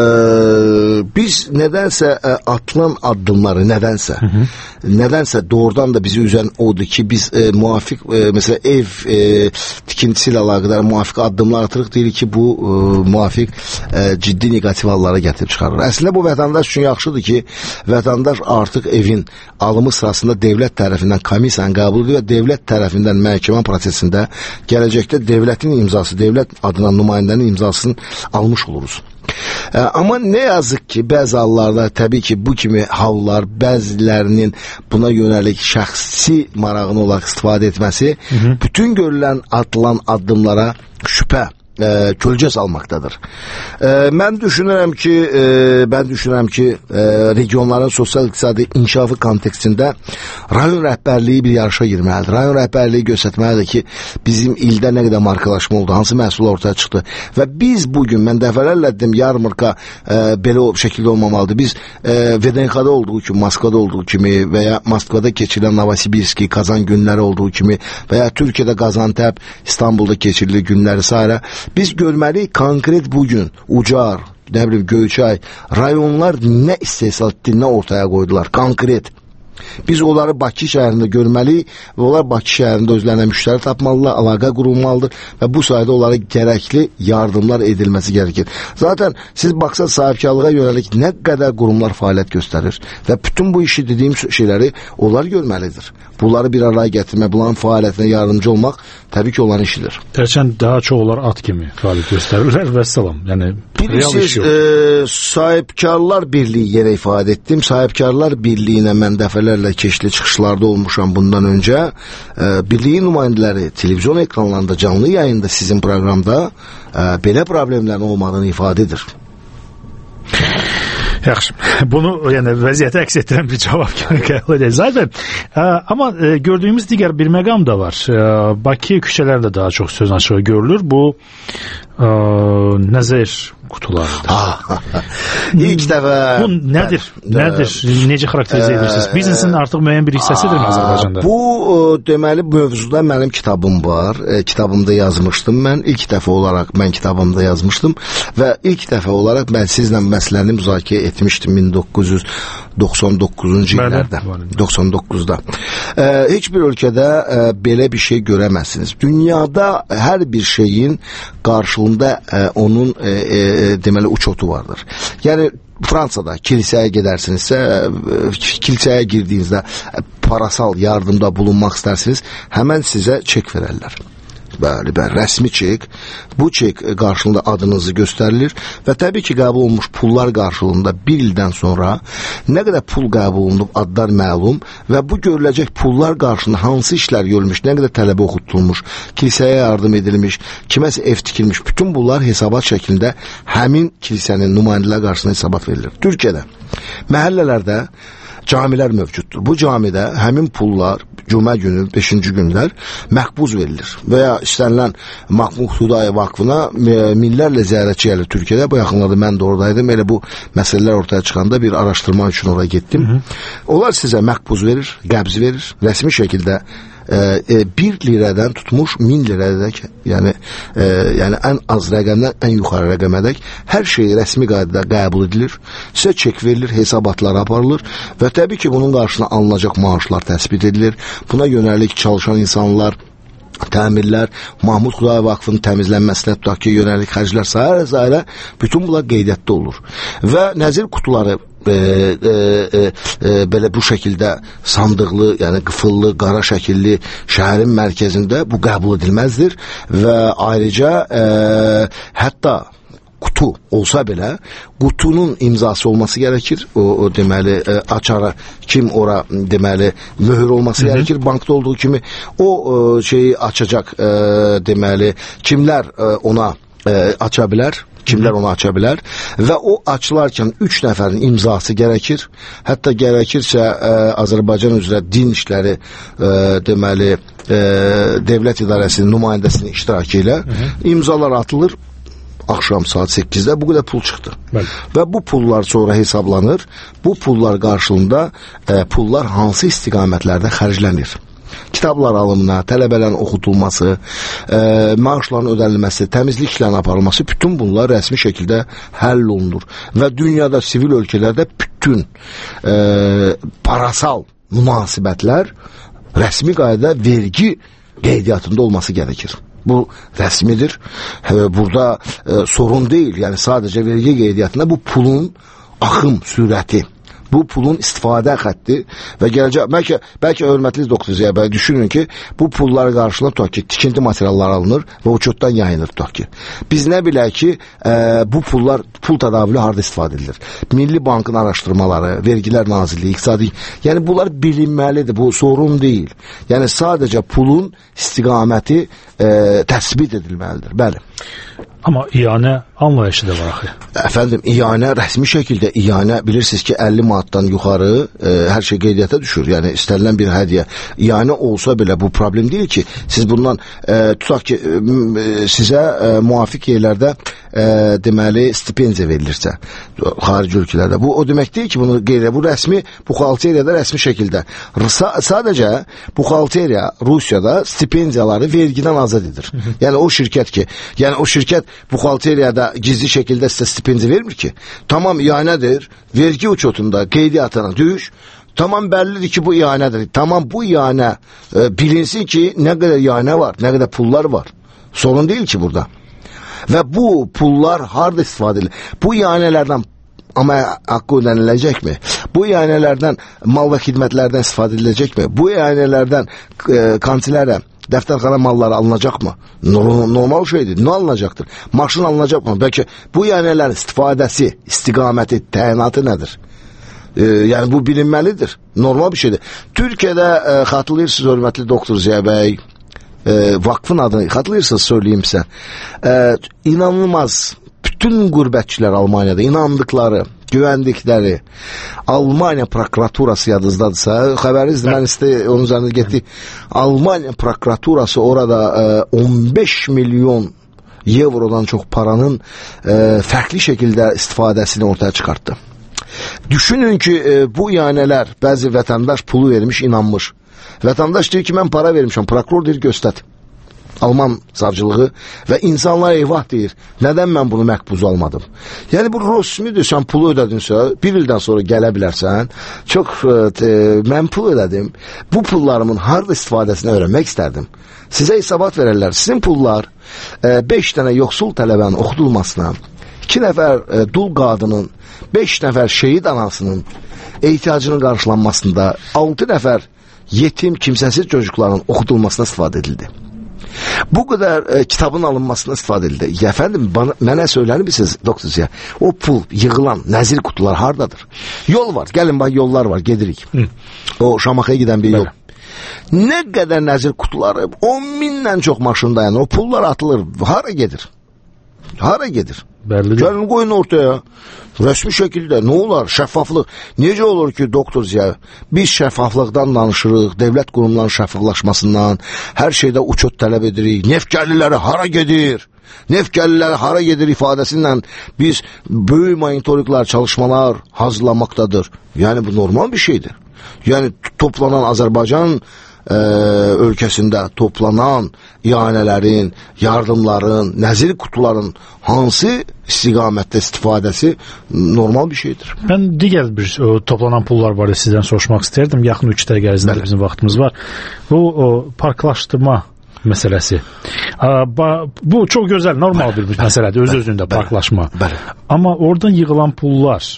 biz nədənsə e, atılan addımları, nədənsə, hı hı. nədənsə doğrudan da bizi üzən odur ki, biz e, müvafiq, e, mesela ev e, tikintisi ilə əlaqədar müvafiq addımlar atırıq, deyir ki, bu e, müvafiq e, ciddi negativ hallara gətirib çıxarır. Əslində bu vətəndaş üçün yaxşıdır ki, vətəndaş artıq evin alımı sırasında devlət tərəfindən komissiyanın qəbul edir və devlət tərəfindən məhkəmə prosesində gələcəkdə devlətin imzası, devlət adına nümayəndənin imzasını almış oluruz. E, amma nə yazık ki, bəzi hallarda təbii ki, bu kimi hallar bəzilərinin buna yönəlik şəxsi marağını olaraq istifadə etməsi, hı hı. bütün görülən atılan addımlara şübhə E, kölgə salmaqdadır. E, mən düşünürəm ki, e, mən düşünürəm ki, e, regionların sosial-iqtisadi inkişafı kontekstində rayon rəhbərliyi bir yarışa girməlidir. Rayon rəhbərliyi göstərməlidir ki, bizim ildə nə qədər markalaşma oldu, hansı məhsul ortaya çıxdı və biz bugün, mən dəfələrlə dedim, yarmarka e, belə o şəkildə olmamalıdır. Biz e, V D N X-da olduğu kimi, Moskvada olduğu kimi və ya Moskvada keçirilən Novosibirski, Kazan günləri olduğu kimi və ya Türkiyədə Qazantəp, İstanbulda keçirilir günləri s. Biz görməliyik konkret bugün Ucar, nə bilim Göyçay, rayonlar nə istehsal etdi, nə ortaya qoydular, konkret. Biz onları Bakı şəhərində görməliyik və onlar Bakı şəhərində özlərinə müştəri tapmalılar, əlaqə qurulmalıdır və bu sayədə onlara gərəkli yardımlar edilməsi gerekir. Zaten siz baxsa sahibkarlığa yönəlik nə qədər qurumlar fəaliyyət göstərir və bütün bu işi dediyim şeyləri onlar görməlidir. Bunları bir araya gətirmək, bunların fəaliyyətinə yardımcı olmaq təbii ki, olan işidir. Tərçən daha çox onlar at kimi fəaliyyət göstərirlər və salam. Yəni, bilirsiniz, e, sahibkarlar birliyi yenə ifadə etdim. Sahibkarlar birliyinə mən dəfələrlə keçli çıxışlarda olmuşam bundan öncə. E, birliyin nümayəndələri televizyon ekranlarında, canlı yayında sizin proqramda e, belə problemlərin olmadığını ifadə edir. Yaxşı. Bunu yəni vəziyyəti əks etdirən bir cavab qəbul edək. Zaten amma e, gördüyümüz digər bir məqam da var. E, Bakı küçələrində daha çox söz açığı görülür. Bu e, nəzir qutularıdır. İlk dəfə bu nədir? Bəli, nədir? Necə xarakterizə edirsiniz? Biznesin artıq müəyyən bir hissəsidir mi Azərbaycanda? Bu e, deməli mövzuda mənim kitabım var. E, kitabımda yazmışdım mən. İlk dəfə olaraq mən kitabımda yazmışdım və ilk dəfə olaraq mən sizlə məsələni müzakirə etmişdim min doqquz yüz doxsan doqquzuncu illərdə. doxsan doqquzda. E, heç bir ölkədə e, belə bir şey görəməzsiniz. Dünyada hər bir şeyin qarşılığında e, onun e, e, deməli uçotu vardır. Yəni Fransada kilisəyə gedərsinizsə, kilisəyə girdiyinizdə parasal yardımda bulunmaq istərsiniz, həmən sizə çek verərlər. Bəli, bəli, rəsmi çek. Bu çek qarşılığında adınızı göstərilir və təbii ki, qəbul olunmuş pullar qarşılığında bir ildən sonra nə qədər pul qəbul olunub, adlar məlum və bu görüləcək pullar qarşılığında hansı işlər görülmüş, nə qədər tələbə oxutulmuş, kilsəyə yardım edilmiş, kiməsə ev tikilmiş, bütün bunlar hesabat şəklində həmin kilsənin nümayəndələr qarşısında hesabat verilir. Türkiyədə məhəllələrdə camilər mövcuddur. Bu camidə həmin pullar cümə günü, beşinci günlər məqbuz verilir və ya istənilən Mahmud Hudayi Vakfına minlərlə ziyarətçi gəlir Türkiyədə. Bu yaxınlarda mən də oradaydım. Elə bu məsələlər ortaya çıxanda bir araşdırma üçün oraya getdim. Hı -hı. Onlar sizə məqbuz verir, qəbz verir, rəsmi şəkildə e, e, bir liradan tutmuş min liradək, yəni e, yəni ən az rəqəmdən ən yuxarı rəqəmədək hər şey rəsmi qaydada qəbul edilir. Sizə çek verilir, hesabatlar aparılır və təbii ki, bunun qarşısına alınacaq maaşlar təsbit edilir. Buna yönəlik çalışan insanlar, təmirlər, Mahmud Hudayi Vakfının təmizlənməsinə tutaq ki, yönəlik xərclər sairə-sairə bütün bunlar qeydiyyatda olur. Və nəzir qutuları E, e, e, e, belə bu şəkildə sandıqlı, yəni qıfıllı, qara şəkilli şəhərin mərkəzində bu qəbul edilməzdir və ayrıca e, hətta qutu olsa belə qutunun imzası olması gərəkir. O, o deməli e, açara kim ora deməli möhür olması Hı -hı. gərəkir. Bankda olduğu kimi o e, şeyi açacaq e, deməli kimlər e, ona e, aça bilər. Kimlər onu aça bilər və o açılarkən üç nəfərin imzası gərəkir. Hətta gərəkirsə e, Azərbaycan üzrə din işləri e, deməli e, dövlət idarəsinin nümayəndəsinin iştirakı ilə Hı -hı. imzalar atılır. Axşam saat səkkizdə bu qədər pul çıxdı. Bəli. Və bu pullar sonra hesablanır. Bu pullar qarşılığında e, pullar hansı istiqamətlərdə xərclənir? Kitablar alımına, tələbələrin oxutulması, e, maaşların ödənilməsi, təmizlik işlərinin aparılması, bütün bunlar rəsmi şəkildə həll olunur. Və dünyada, sivil ölkələrdə bütün e, parasal münasibətlər rəsmi qaydada vergi qeydiyyatında olması gərəkir. Bu rəsmidir. Burada e, sorun deyil. Yəni sadəcə vergi qeydiyyatında bu pulun axım sürəti, bu pulun istifadə xətti və gələcək, bəlkə, bəlkə hörmətli doktor Ziya bəy düşünün ki, bu pullar qarşılığında tutaq ki, tikinti materialları alınır və uçotdan yayınır tutaq ki. Biz nə bilək ki, e, bu pullar, pul tədavülü harada istifadə edilir? Milli Bankın araşdırmaları, Vergilər Nazirliyi, İqtisadi, yəni bunlar bilinməlidir, bu sorun deyil. Yəni sadəcə pulun istiqaməti e, təsbit edilməlidir, bəli. Amma iyanə anlayışı da var axı. Əfəndim, iyanə, rəsmi şəkildə iyanə, bilirsiniz ki, əlli manatdan yuxarı e, hər şey qeydiyyata düşür. Yəni, istənilən bir hədiyyə. İyanə olsa belə bu problem deyil ki, siz bundan, e, tutaq ki, e, sizə e, müvafiq yerlərdə e, deməli, stipendiya verilirsə, xarici ölkələrdə. Bu, o demək deyil ki, bunu qeydiyyat, bu rəsmi, buxalteriyada rəsmi şəkildə. Sa sadəcə, buxalteriya Rusiyada stipendiyaları vergidən azad edir. Hı -hı. Yəni, o şirkət ki, yəni o şirkət buxalteriyada gizli şəkildə sizə stipendiya vermir ki. Tamam iyanədir, vergi uçotunda qeydiyyatına düş, tamam bəllidir ki bu iyanədir. Tamam bu iyanə e, bilinsin ki nə qədər iyanə var, nə qədər pullar var. Sorun deyil ki burada. Və bu pullar harada istifadə edilir? Bu iyanələrdən amma haqqı ödəniləcəkmi? Bu iyanələrdən mal və xidmətlərdən istifadə ediləcəkmi? Bu iyanələrdən e, kantilərə, dəftərxana malları alınacaq mı? Normal şeydir. Nə alınacaqdır? Maşın alınacaq mı? Bəlkə bu iyanələrin istifadəsi, istiqaməti, təyinatı nədir? E, yəni bu bilinməlidir. Normal bir şeydir. Türkiyədə e, xatırlayırsınız hörmətli doktor Ziya bəy, e, vakfın adını xatırlayırsınız söyleyeyim sizə. E, inanılmaz bütün qürbətçilər Almaniyada inandıkları, güvəndikləri Almaniya prokuraturası yadınızdadırsa, xəbərinizdir, mən istə onun üzərində getdik. Almaniya prokuraturası orada e, on beş milyon eurodan çox paranın e, fərqli şəkildə istifadəsini ortaya çıxartdı. Düşünün ki, e, bu iyanələr bəzi vətəndaş pulu vermiş, inanmış. Vətəndaş deyir ki, mən para vermişəm, prokuror deyir, göstər. Alman savcılığı və insanlar eyvah deyir, nədən mən bunu məqbuz almadım? Yəni bu rosmidir, sən pulu ödədinsə, bir ildən sonra gələ bilərsən, çox, e, mən pul ödədim, bu pullarımın harada istifadəsini öyrənmək istərdim. Sizə hesabat verərlər, sizin pullar e, beş dənə yoxsul tələbənin oxudulmasına, iki nəfər e, dul qadının, beş nəfər şehid anasının ehtiyacının qarşılanmasında, altı nəfər yetim, kimsəsiz çocukların oxudulmasına istifadə edildi. Bu kadar e, kitabın alınmasına istifadə edildi. Efendim bana, mənə söylənirsiniz doktor Ziya, o pul yığılan nəzir qutular hardadır? Yol var, gəlin bax yollar var, gedirik. Hı. O Şamaxıya gedən bir yol. Nə qədər nəzir qutuları, on mindən çox maşın dayanır, o pullar atılır, hara gedir? Hara gedir? Belli Gəlin qoyun ortaya. Rəsmi şəkildə nə olar? Şəffaflıq. Necə olur ki, doktor Ziya, biz şəffaflıqdan danışırıq, dövlət qurumlarının şəffaflaşmasından, hər şeydə uçot tələb edirik. Neft gəlirləri hara gedir? Neft gəlirləri hara gedir ifadəsindən biz böyük monitorinqlər, çalışmalar hazırlamaqdadır. Yəni bu normal bir şeydir. Yəni toplanan Azərbaycan e, ölkəsində toplanan ianələrin, yardımların, nəzir qutuların hansı istiqamətdə istifadəsi normal bir şeydir. Mən digər bir o, toplanan pullar barədə sizdən soruşmaq istərdim. Yaxın üç dəqiqə ərzində bizim vaxtımız var. Bu o, parklaşdırma məsələsi. Bu çox gözəl, normal bir məsələdir. Öz-özündə parklaşma. Bəli. Amma oradan yığılan pullar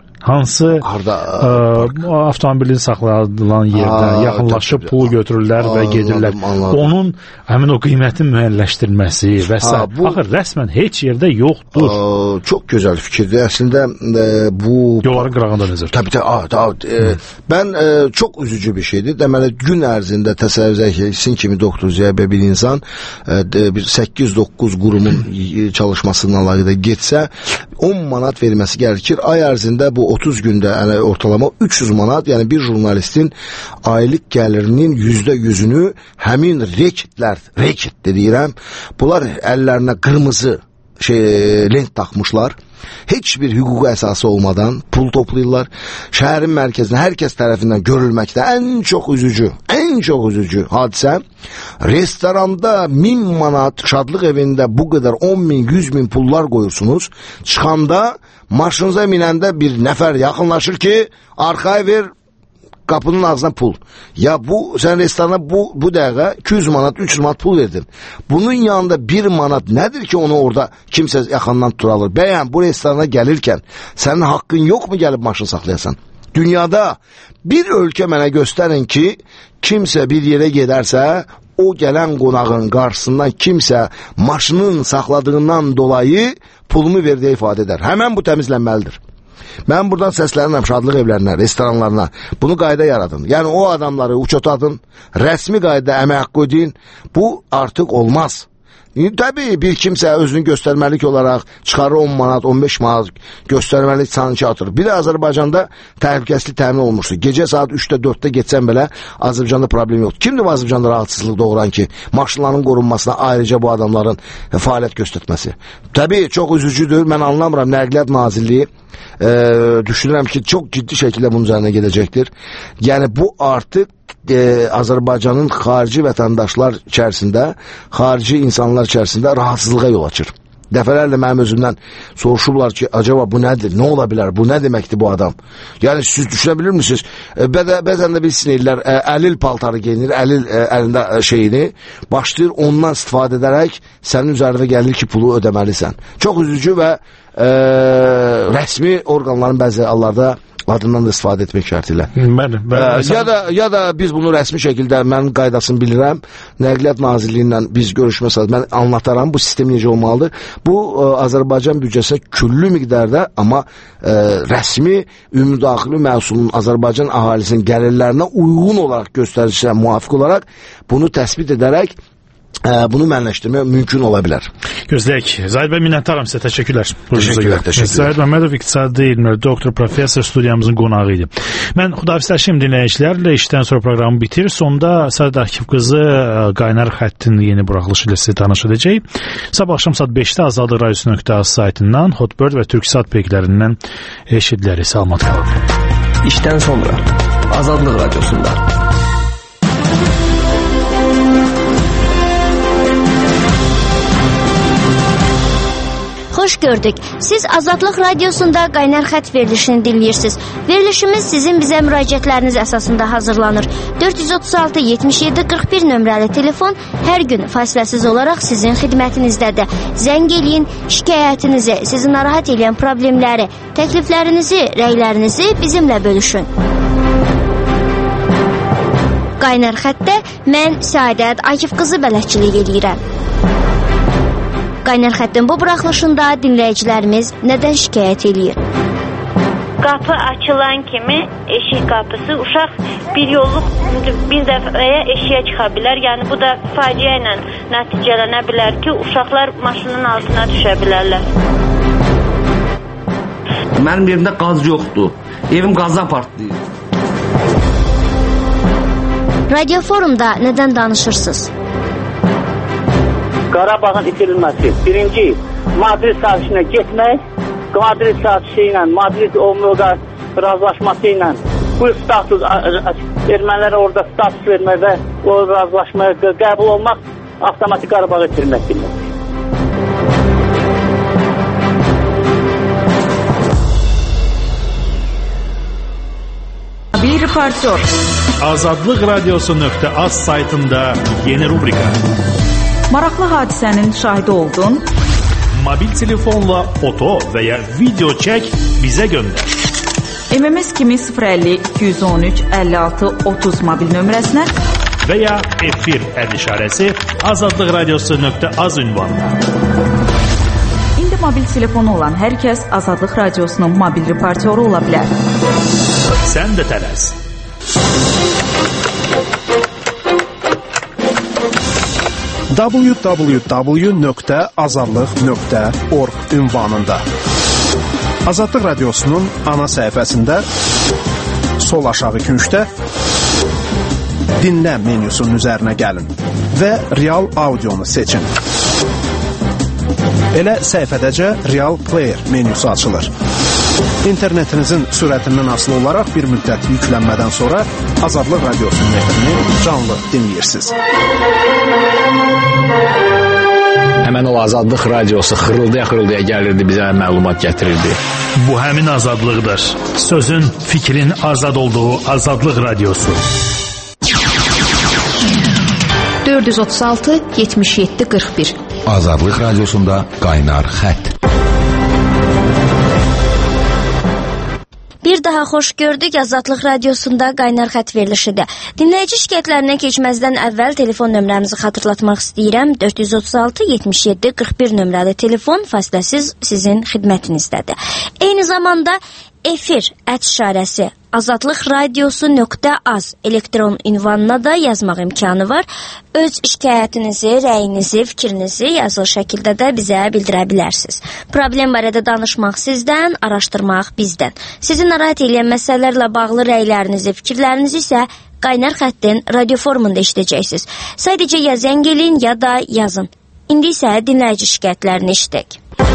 hansı Arda, ə, avtomobilin saxlanılan yerdən Aa, yaxınlaşıb pulu götürürlər Aa, və gedirlər. Anladım, anladım. Onun həmin o qiymətin müəyyənləşdirilməsi və s. Bu, axır rəsmən heç yerdə yoxdur. Aa, çox gözəl fikirdir. Əslində e, bu yolların qırağında nəzər. Təbii təbii. E, ben e, çox üzücü bir şeydir. Deməli gün ərzində təsəvvür edin kimi doktor Ziya bir insan e, bir səkkiz doqquz qurumun çalışmasından əlaqədar getsə on manat verməsi gərekir. Ay ərzində bu otuz gündə yəni ortalama üç yüz manat, yəni bir jurnalistin aylıq gəlirinin yüzdə yüzünü həmin reketlər, reket deyirəm, bunlar əllərinə qırmızı şey lent taxmışlar. Heç bir hüquqi əsası olmadan pul toplayırlar. Şəhərin mərkəzində hər kəs tərəfindən görülməkdə ən çox üzücü, ən çox üzücü hadisə restoranda min manat, şadlıq evində bu qədər on min, yüz min pullar qoyursunuz. Çıxanda maşınıza minəndə bir nəfər yaxınlaşır ki, arxaya ver qapının ağzına pul. Ya bu sen restorana bu bu dəqiqə iki yüz manat, üç yüz manat pul verdin. Bunun yanında bir manat nədir ki onu orada kimsə yaxından turalır? Bəyən bu restorana gəlirkən sənin haqqın yok mu gəlib maşın saxlayasan? Dünyada bir ölkə mənə göstərin ki, kimsə bir yerə gedərsə, o gələn qonağın qarşısından kimsə maşının saxladığından dolayı pulumu verdiyi ifadə edər. Həmən bu təmizlənməlidir. Mən buradan səslənirəm şadlıq evlərinə, restoranlarına. Bunu qayda yaradın. Yəni o adamları uçota atın, rəsmi qaydada əmək haqqı ödeyin. Bu artıq olmaz. Təbii bir kimsə özünü göstərməlik olaraq çıxarır on manat, on beş manat göstərməlik sanki atır. Bir də Azərbaycanda təhlükəsizlik təmin olmuşdur. Gecə saat üçdə dörddə geçsən belə Azərbaycanda problem yoxdur. Kimdir bu Azərbaycanda rahatsızlıq doğuran ki, maşınların qorunmasına ayrıca bu adamların fəaliyyət göstərməsi? Təbii çox üzücüdür. Mən anlamıram, Nəqliyyat Nazirliyi e, düşünürəm ki, çox ciddi şəkildə bunun üzərinə gedəcəkdir. Yəni bu artıq e, Azərbaycanın xarici vətəndaşlar içərisində, xarici insanlar içərisində rahatsızlığa yol açır. Dəfələrlə mənim özümdən soruşurlar ki, acaba bu nədir, nə ola bilər, bu nə deməkdir bu adam? Yəni siz düşünə bilir misiniz? E, bəzən də bilsin ellər, e, əlil paltarı geyinir, əlil e, əlində şeyini, başlayır ondan istifadə edərək sənin üzərində gəlir ki, pulu ödəməlisən. Çox üzücü və e, rəsmi orqanların bəzi hallarda adından da istifadə etmək şərtilə. Bəli, bəli. Ya da ya da biz bunu rəsmi şəkildə mən qaydasını bilirəm. Nəqliyyat Nazirliyi ilə biz görüşməsək mən anlataram bu sistem necə olmalıdır. Bu ə, Azərbaycan büdcəsinə küllü miqdarda, amma ə, rəsmi ümumdaxili məhsulun Azərbaycan əhalisinin gəlirlərinə uyğun olaraq göstəricilərə müvafiq olaraq bunu təsbit edərək bunu mənləşdirmək mümkün ola bilər. Gözləyək. Zahid bəy, minnətdaram sizə. Təşəkkürlər. Təşəkkürlər. Təşəkkürlər. Zahid Məmmədov İqtisadi elmlər doktor, professor studiyamızın qonağı idi. Mən xudafisləşim dinləyicilərlə işdən sonra proqramı bitir. Sonda Səad Akif qızı Qaynar xəttin yeni buraxılışı ilə sizə tanış edəcək. Sabah axşam saat beşdə azadlıq radiosu nöqtə az saytından, Hotbird və Türksat peykilərindən eşidiləri. Salamat qalın. İşdən sonra Azadlıq radiosunda. Xoş gördük. Siz Azadlıq radiosunda Qaynar xətt verilişini dinləyirsiniz. Verilişimiz sizin bizə müraciətləriniz əsasında hazırlanır. dörd yüz otuz altı yetmiş yeddi qırx bir nömrəli telefon hər gün fasiləsiz olaraq sizin xidmətinizdədir. Zəng eləyin, şikayətinizi, sizi narahat edən problemləri, təkliflərinizi, rəylərinizi bizimlə bölüşün. Qaynar xəttdə mən Səadət Akif qızı bələdçilik edirəm. Qaynar xəttin bu buraxılışında dinləyicilərimiz nədən şikayət edir? Qapı açılan kimi eşik qapısı uşaq bir yolluq bir dəfəyə eşiyə çıxa bilər. Yəni bu da faciə ilə nəticələnə bilər ki, uşaqlar maşının altına düşə bilərlər. Mənim evimdə qaz yoxdur. Evim qazdan partlayır. Radio forumda nədən danışırsınız? Qarabağın itirilməsi. Birinci, Madrid sazişinə getmək. Madrid sazişi ilə, Madrid Omluqa razılaşması ilə bu status, ermənilərə orada status vermək və o razılaşmaya qəbul olmaq avtomatik Qarabağı itirmək deməkdir. Bir reportyor. Azadlıq radiosu nöqtə az saytında yeni rubrika. Maraqlı hadisənin şahidi oldun. Mobil telefonla foto və ya video çək, bizə göndər. M M S kimi sıfır əlli iki yüz on üç əlli altı otuz mobil nömrəsinə və ya efir əl işarəsi azadlıq radiosu nöqtə az ünvanına. İndi mobil telefonu olan hər kəs Azadlıq radiosunun mobil reportyoru ola bilər. Sən də tələs. w w w nöqtə azadlıq nöqtə org ünvanında. Azadlıq radiosunun ana səhifəsində sol aşağı küncdə dinlə menyusunun üzərinə gəlin və real audionu seçin. Elə səhifədəcə Real Player menyusu açılır. İnternetinizin sürətindən asılı olaraq bir müddət yüklənmədən sonra Azadlıq radiosunun efrini canlı dinləyirsiniz. Həmən o Azadlıq radiosu xırıldaya-xırıldaya gəlirdi, bizə məlumat gətirirdi. Bu həmin azadlıqdır. Sözün, fikrin azad olduğu Azadlıq radiosu. dörd yüz otuz altı yetmiş yeddi qırx bir Azadlıq radiosunda qaynar xətt. Bir daha xoş gördük Azadlıq radiosunda qaynar xətt verilişidir. Dinləyici şikayətlərinə keçməzdən əvvəl telefon nömrəmizi xatırlatmaq istəyirəm. dörd yüz otuz altı yetmiş yeddi qırx bir nömrəli telefon fasiləsiz sizin xidmətinizdədir. Eyni zamanda efir ət işarəsi azadlıq radiosu nöqtə az elektron ünvanına da yazmaq imkanı var. Öz şikayətinizi, rəyinizi, fikrinizi yazılı şəkildə də bizə bildirə bilərsiniz. Problem barədə danışmaq sizdən, araşdırmaq bizdən. Sizi narahat edən məsələlərlə bağlı rəylərinizi, fikirlərinizi isə qaynar xəttin radio formunda işləyəcəksiniz. Sadəcə ya zəng edin ya da yazın. İndi isə dinləyici şikayətlərini işlək.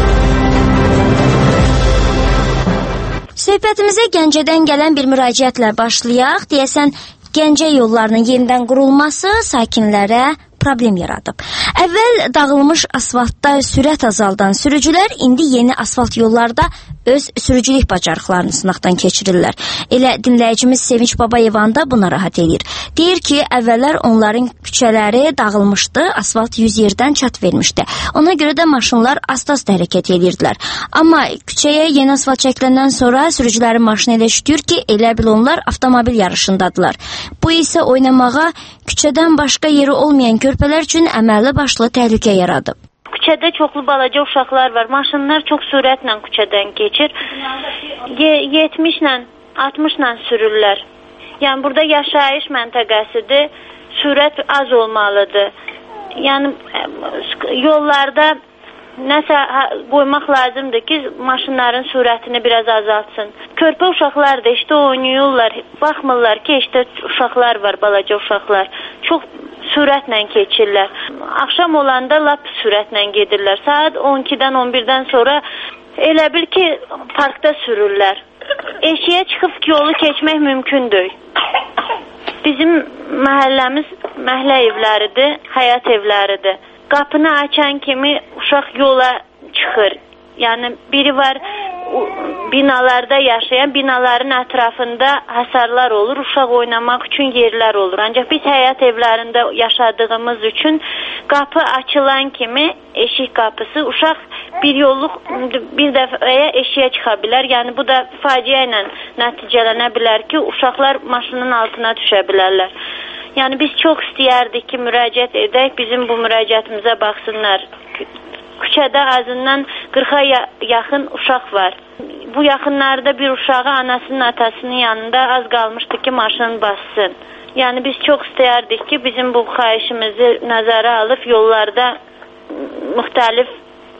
Söhbətimizə Gəncədən gələn bir müraciətlə başlayaq. Deyəsən, Gəncə yollarının yenidən qurulması sakinlərə problem yaradıb. Əvvəl dağılmış asfaltda sürət azaldan sürücülər indi yeni asfalt yollarda öz sürücülük bacarıqlarını sınaqdan keçirirlər. Elə dinləyicimiz Sevinç Babayevan da buna rahat edir. Deyir ki, əvvəllər onların küçələri dağılmışdı, asfalt yüz yerdən çat vermişdi. Ona görə də maşınlar asta-asta hərəkət edirdilər. Amma küçəyə yeni asfalt çəkiləndən sonra sürücülərin maşını elə şükür ki, elə bil onlar avtomobil yarışındadılar. Bu isə oynamağa küçədən başqa yeri olmayan körpələr üçün əməlli başlı təhlükə yaradıb. Küçədə çoxlu balaca uşaqlar var. Maşınlar çox sürətlə küçədən keçir. yetmişlə, altmışla sürürlər. Yəni burada yaşayış məntəqəsidir. Sürət az olmalıdır. Yəni yollarda nəsə qoymaq lazımdır ki, maşınların sürətini biraz azaltsın. Körpə uşaqlar da işte oynayırlar. Baxmırlar ki, işte uşaqlar var, balaca uşaqlar. Çox sürətlə keçirlər. Axşam olanda lap sürətlə gedirlər. Saat on ikidən on birdən sonra elə bil ki, parkda sürürlər. Eşiyə çıxıb yolu keçmək mümkündür. Bizim məhəlləmiz məhəllə evləridir, həyat evləridir. Qapını açan kimi uşaq yola çıxır. Yəni biri var binalarda yaşayan, binaların ətrafında hasarlar olur, uşaq oynamaq üçün yerlər olur. Ancaq biz həyat evlərində yaşadığımız üçün qapı açılan kimi eşik qapısı uşaq bir yolluq bir dəfəyə eşiyə çıxa bilər. Yəni bu da faciə ilə nəticələnə bilər ki, uşaqlar maşının altına düşə bilərlər. Yəni biz çox istəyərdik ki, müraciət edək, bizim bu müraciətimizə baxsınlar. Küçədə azından qırxa yaxın uşaq var. Bu yaxınlarda bir uşağı anasının, atasının yanında az qalmışdı ki, maşın bassın. Yəni biz çox istəyərdik ki, bizim bu xahişimizi nəzərə alıb yollarda müxtəlif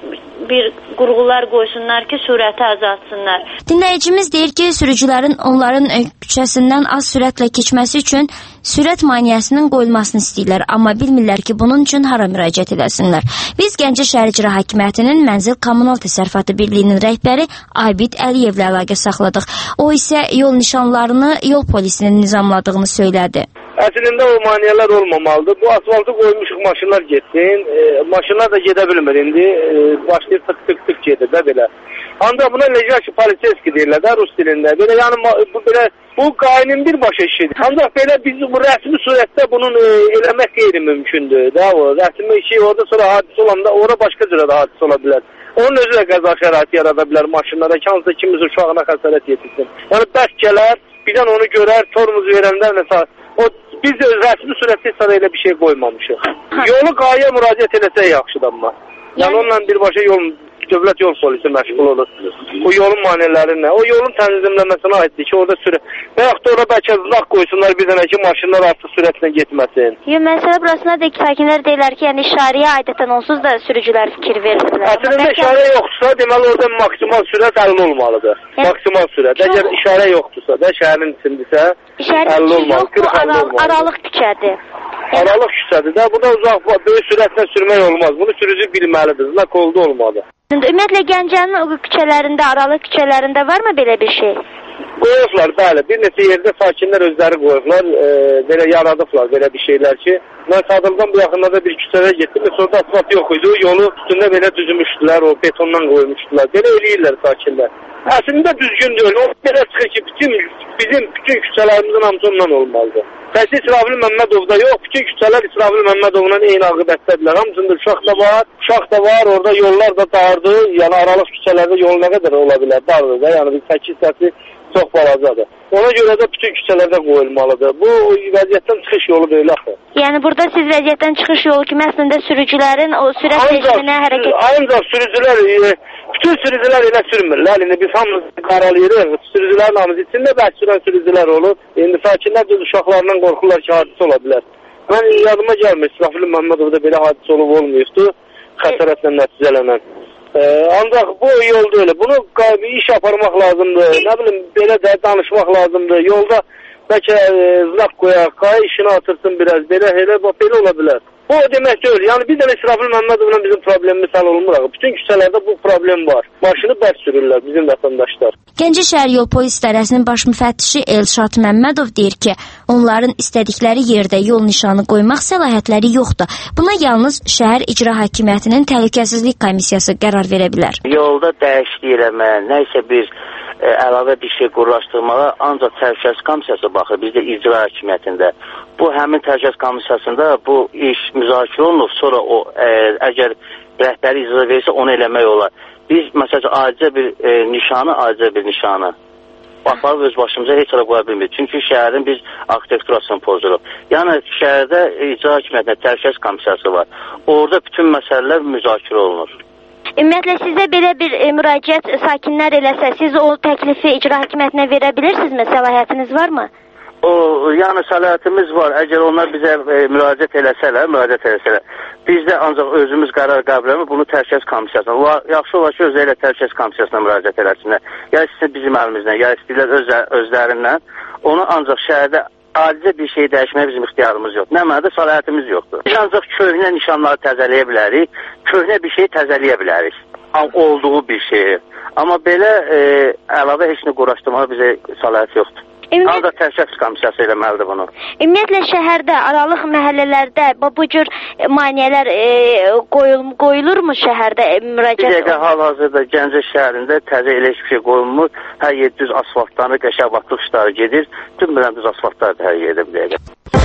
bir qurğular qoysunlar ki, sürəti azaltsınlar. Dinləyicimiz deyir ki, sürücülərin onların küçəsindən az sürətlə keçməsi üçün sürət maneəsinin qoyulmasını istəyirlər, amma bilmirlər ki, bunun üçün hara müraciət edəsinlər. Biz Gəncə şəhər icra hakimiyyətinin Mənzil Kommunal Təsərrüfatı Birliyinin rəhbəri Abid Əliyevlə əlaqə saxladıq. O isə yol nişanlarını yol polisinin nizamladığını söylədi. Əslində o maneələr olmamalıdır. Bu asfaltı qoymuşuq, maşınlar getsin. E, maşınlar da gedə bilmir indi. E, başlayır tık tık tık gedir də belə. Ancaq buna lejaşı poliseski deyirlər də rus dilində. Belə yəni bu belə bu qaynın birbaşa işidir. Ancaq belə biz bu rəsmi surətdə bunun e, eləmək qeyri-mümkündür də o. Rəsmi işi orada sonra hadisə olanda ora başqa cürə də hadisə ola bilər. Onun özü də qəza şəraiti yarada bilər maşınlara. Hansısa kimisi uşağına xəsarət yetirsin. Yəni bəs gələr, birdən onu görər, tormuz verəndə məsəl o biz də rəsmi surətdə sana elə bir şey qoymamışıq. Yolu qaya müraciət eləsə yaxşıdır amma. Yəni onunla birbaşa yol dövlət yol polisi məşğul olur. O yolun maneələri nə? O yolun tənzimləməsinə aiddir ki, orada sürət və yaxud da orada bəlkə znak qoysunlar bir dənə ki, maşınlar artıq sürətlə getməsin. Yox, məsələ burasına da ki, sakinlər deyirlər ki, yəni işarəyə adətən onsuz da sürücülər fikir verirlər. Əslində işarə yoxdursa, deməli orada maksimal sürət əlli olmalıdır. Yəni, maksimal sürət. Əgər çox... işarə yoxdursa da, şəhərin içindirsə, əlli olmalıdır. Aral aralıq küçədir. Yəni... Aralıq küçədir də, burada uzaq, böyük sürətlə sürmək olmaz. Bunu sürücü bilməlidir. Znak oldu olmalı. Ümumiyyətlə Gəncənin o küçələrində, aralıq küçələrində varmı belə bir şey? Qoyublar, bəli. Bir neçə yerdə sakinlər özləri qoyublar. E, belə yaradıblar belə bir şeylər ki. Mən Sadıldan bu yaxınlarda bir küçələrə getdim və sonra asfalt yox idi. O yolu üstündə belə düzmüşdülər, o betondan qoymuşdular. Belə eləyirlər sakinlər. Əslində düzgün deyil. O belə çıxır ki, bütün, bizim bütün küçələrimizin hamısı ondan olmalıdır. Təhsil İsrafil Məmmədovda yox, bütün küçələr İsrafil Məmmədovla eyni aqibətdədirlər. Hamısında uşaq da var, uşaq da var, orada yollar da dardı. Yəni aralıq küçələrdə yol nə qədər ola bilər, dardı da. Yəni bir səkiz səsi çox balacadır. Ona görə də bütün küçələrdə qoyulmalıdır. Bu vəziyyətdən çıxış yolu belə axı. Yəni burada siz vəziyyətdən çıxış yolu kimi əslində sürücülərin o sürət rejiminə hərəkət... Ancaq sürücülər, bütün sürücülər elə sürmürlər. İndi biz hamımız qaralıyırıq. Sürücülərin hamımız içində bəhs sürən sürücülər olur. İndi sakinlər düz uşaqlarından qorxurlar ki, hadisə ola bilər. Mən yadıma gəlmir, İsrafil Məmmədovda belə hadisə olub olmayıbdı, xəsarətlə nəticələnən. Ee, ancaq bu yolda öyle. Bunu iş aparmaq lazımdır. Nə bilim, belə də danışmaq lazımdır. Yolda bəlkə e, znak qoyaq, qaya işini atırsın biraz. Belə, elə, belə ola bilər. Bu o demək deyil. Yəni bir dənə İsrafil Məmmədovla bizim problemimiz həll olunmur. Bütün küçələrdə bu problem var. Maşını bərk sürürlər bizim vətəndaşlar. Gəncə şəhər yol polis idarəsinin baş müfəttişi Elşad Məmmədov deyir ki, onların istədikləri yerdə yol nişanı qoymaq səlahiyyətləri yoxdur. Buna yalnız şəhər icra hakimiyyətinin təhlükəsizlik komissiyası qərar verə bilər. Yolda dəyişiklik eləmə, nə isə bir ə, əlavə bir şey qurlaşdırmağa ancaq təhlükəsizlik komissiyası baxır, bizdə icra hakimiyyətində. Bu həmin təhlükəsizlik komissiyasında bu iş müzakirə olunub, sonra o ə, əgər rəhbəri icra verirsə onu eləmək olar. Biz məsələn aciz bir e, nişanı, aciz bir nişanı aparıb öz başımıza heç ara qoya bilmirik. Çünki şəhərin biz arxitekturasını pozuruq. Yəni şəhərdə icra hakimiyyətində təhlükəsizlik komissiyası var. Orada bütün məsələlər müzakirə olunur. Ümumiyyətlə sizə belə bir e, müraciət sakinlər eləsə, siz o təklifi icra hakimiyyətinə verə bilirsinizmi? Səlahiyyətiniz varmı? O, yəni səlahiyyətimiz var. Əgər onlar bizə e, müraciət eləsələr, müraciət eləsələr, biz də ancaq özümüz qərar qəbul edirik, bunu təhlükəsizlik komissiyasına. Yaxşı olar ki, özləri ilə təhlükəsizlik komissiyasına müraciət eləsinlər. Ya istəyir bizim əlimizdən, ya istəyirlər öz, özlərindən. Onu ancaq şəhərdə acizə bir şey dəyişməyə bizim ixtiyarımız yoxdur. Nə mənada səlahiyyətimiz yoxdur. Biz ancaq köhnə nişanları təzələyə bilərik, köhnə bir şey təzələyə bilərik. Olduğu bir şeyi. Amma belə e, əlavə heç nə quraşdırmağa bizə səlahiyyət yoxdur. Ancaq təhlükəsizlik komissiyası eləməlidir bunu. Ümumiyyətlə şəhərdə, aralıq məhəllələrdə bu cür maneələr e, qoyul, qoyulurmu şəhərdə e, müraciət? Bir dəqiqə hal-hazırda Gəncə şəhərində təzə elə hiçbir şey qoyulmur. Hər yer düz asfaltlarında qəşəng vaxtlıq işləri gedir. Tüm bilən düz asfaltlar da hər yerdə bir dəqiqə.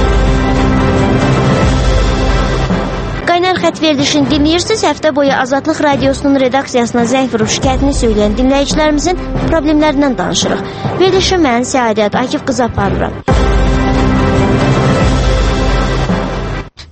Qaynar xət verilişini dinləyirsiniz. Həftə boyu Azadlıq Radiosunun redaksiyasına zəng vurub şikayətini söyləyən dinləyicilərimizin problemlərindən danışırıq. Verilişi mən Səadət Akif qızı aparıram.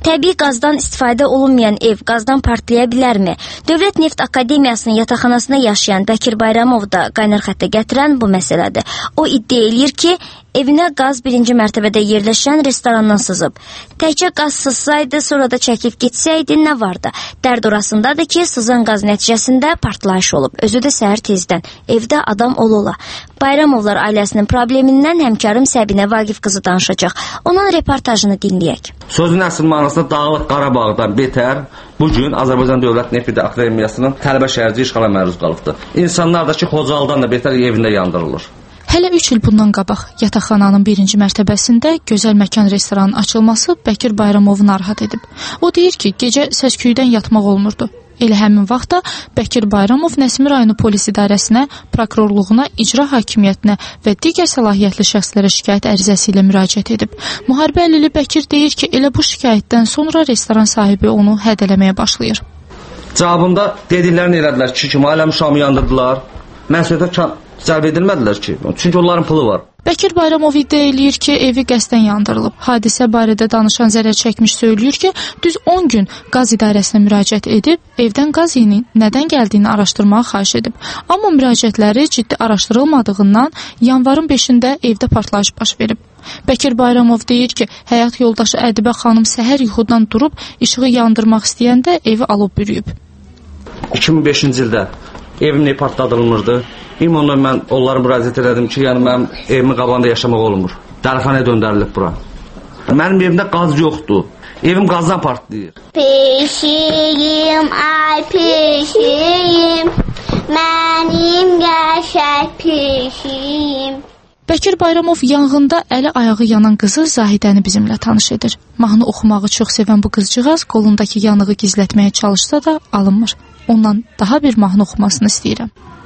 Təbii qazdan istifadə olunmayan ev qazdan partlaya bilərmi? Dövlət Neft Akademiyasının yataqxanasında yaşayan Bəkir Bayramov da qaynar xəttə gətirən bu məsələdir. O iddia eləyir ki, evinə qaz birinci mərtəbədə yerləşən restorandan sızıb. Təkcə qaz sızsaydı, sonra da çəkib getsəydi nə vardı? Dərd orasındadır ki, sızan qaz nəticəsində partlayış olub. Özü də səhər tezdən. Evdə adam ol-ola. Bayramovlar ailəsinin problemindən həmkarım Səbinə Vaqif qızı danışacaq. Onun reportajını dinləyək. Sözün əsl manasında Dağlıq Qarabağdan betər bugün Azərbaycan Dövlət Neft Akademiyasının tələbə şəhərci işğala məruz qalıbdır. İnsanlar da ki, Xocalıdan da betər evində yandırılır. Hələ üç il bundan qabaq yataqxananın birinci mərtəbəsində gözəl məkan restoranın açılması Bəkir Bayramovu narahat edib. O deyir ki, gecə səs-küydən yatmaq olmurdu. Elə həmin vaxtda Bəkir Bayramov Nəsimi rayonu polis idarəsinə, prokurorluğuna, icra hakimiyyətinə və digər səlahiyyətli şəxslərə şikayət ərizəsi ilə müraciət edib. Müharibə əlili Bəkir deyir ki, elə bu şikayətdən sonra restoran sahibi onu hədələməyə başlayır. Cavabında dediklərini elədilər ki, kim ailəm şamı yandırdılar, məsuliyyətə cəlb edilmədilər ki, çünki onların pulu var. Bəkir Bayramov iddia eləyir ki, evi qəsdən yandırılıb. Hadisə barədə danışan zərər çəkmiş söyləyir ki, düz on gün qaz idarəsinə müraciət edib, evdən qaz yiyinin nədən gəldiyini araşdırmağa xahiş edib. Amma müraciətləri ciddi araşdırılmadığından yanvarın beşində evdə partlayış baş verib. Bəkir Bayramov deyir ki, həyat yoldaşı Ədibə xanım səhər yuxudan durub işığı yandırmaq istəyəndə evi alıb bürüyüb. iki min beşinci ildə evim ne partladılmırdı. İmonla mən onlara müraciət elədim ki, yəni mənim evimin qabağında yaşamaq olmur. Dərxanaya döndərilib bura. Mənim evimdə qaz yoxdur. Evim qazdan partlayır. Pişiyim, ay pişiyim, mənim qəşəng pişiyim. Bəkir Bayramov yanğında əli ayağı yanan qızı Zahidəni bizimlə tanış edir. Mahnı oxumağı çox sevən bu qızcığaz qolundakı yanığı gizlətməyə çalışsa da alınmır. Ondan daha bir mahnı oxumasını istəyirəm.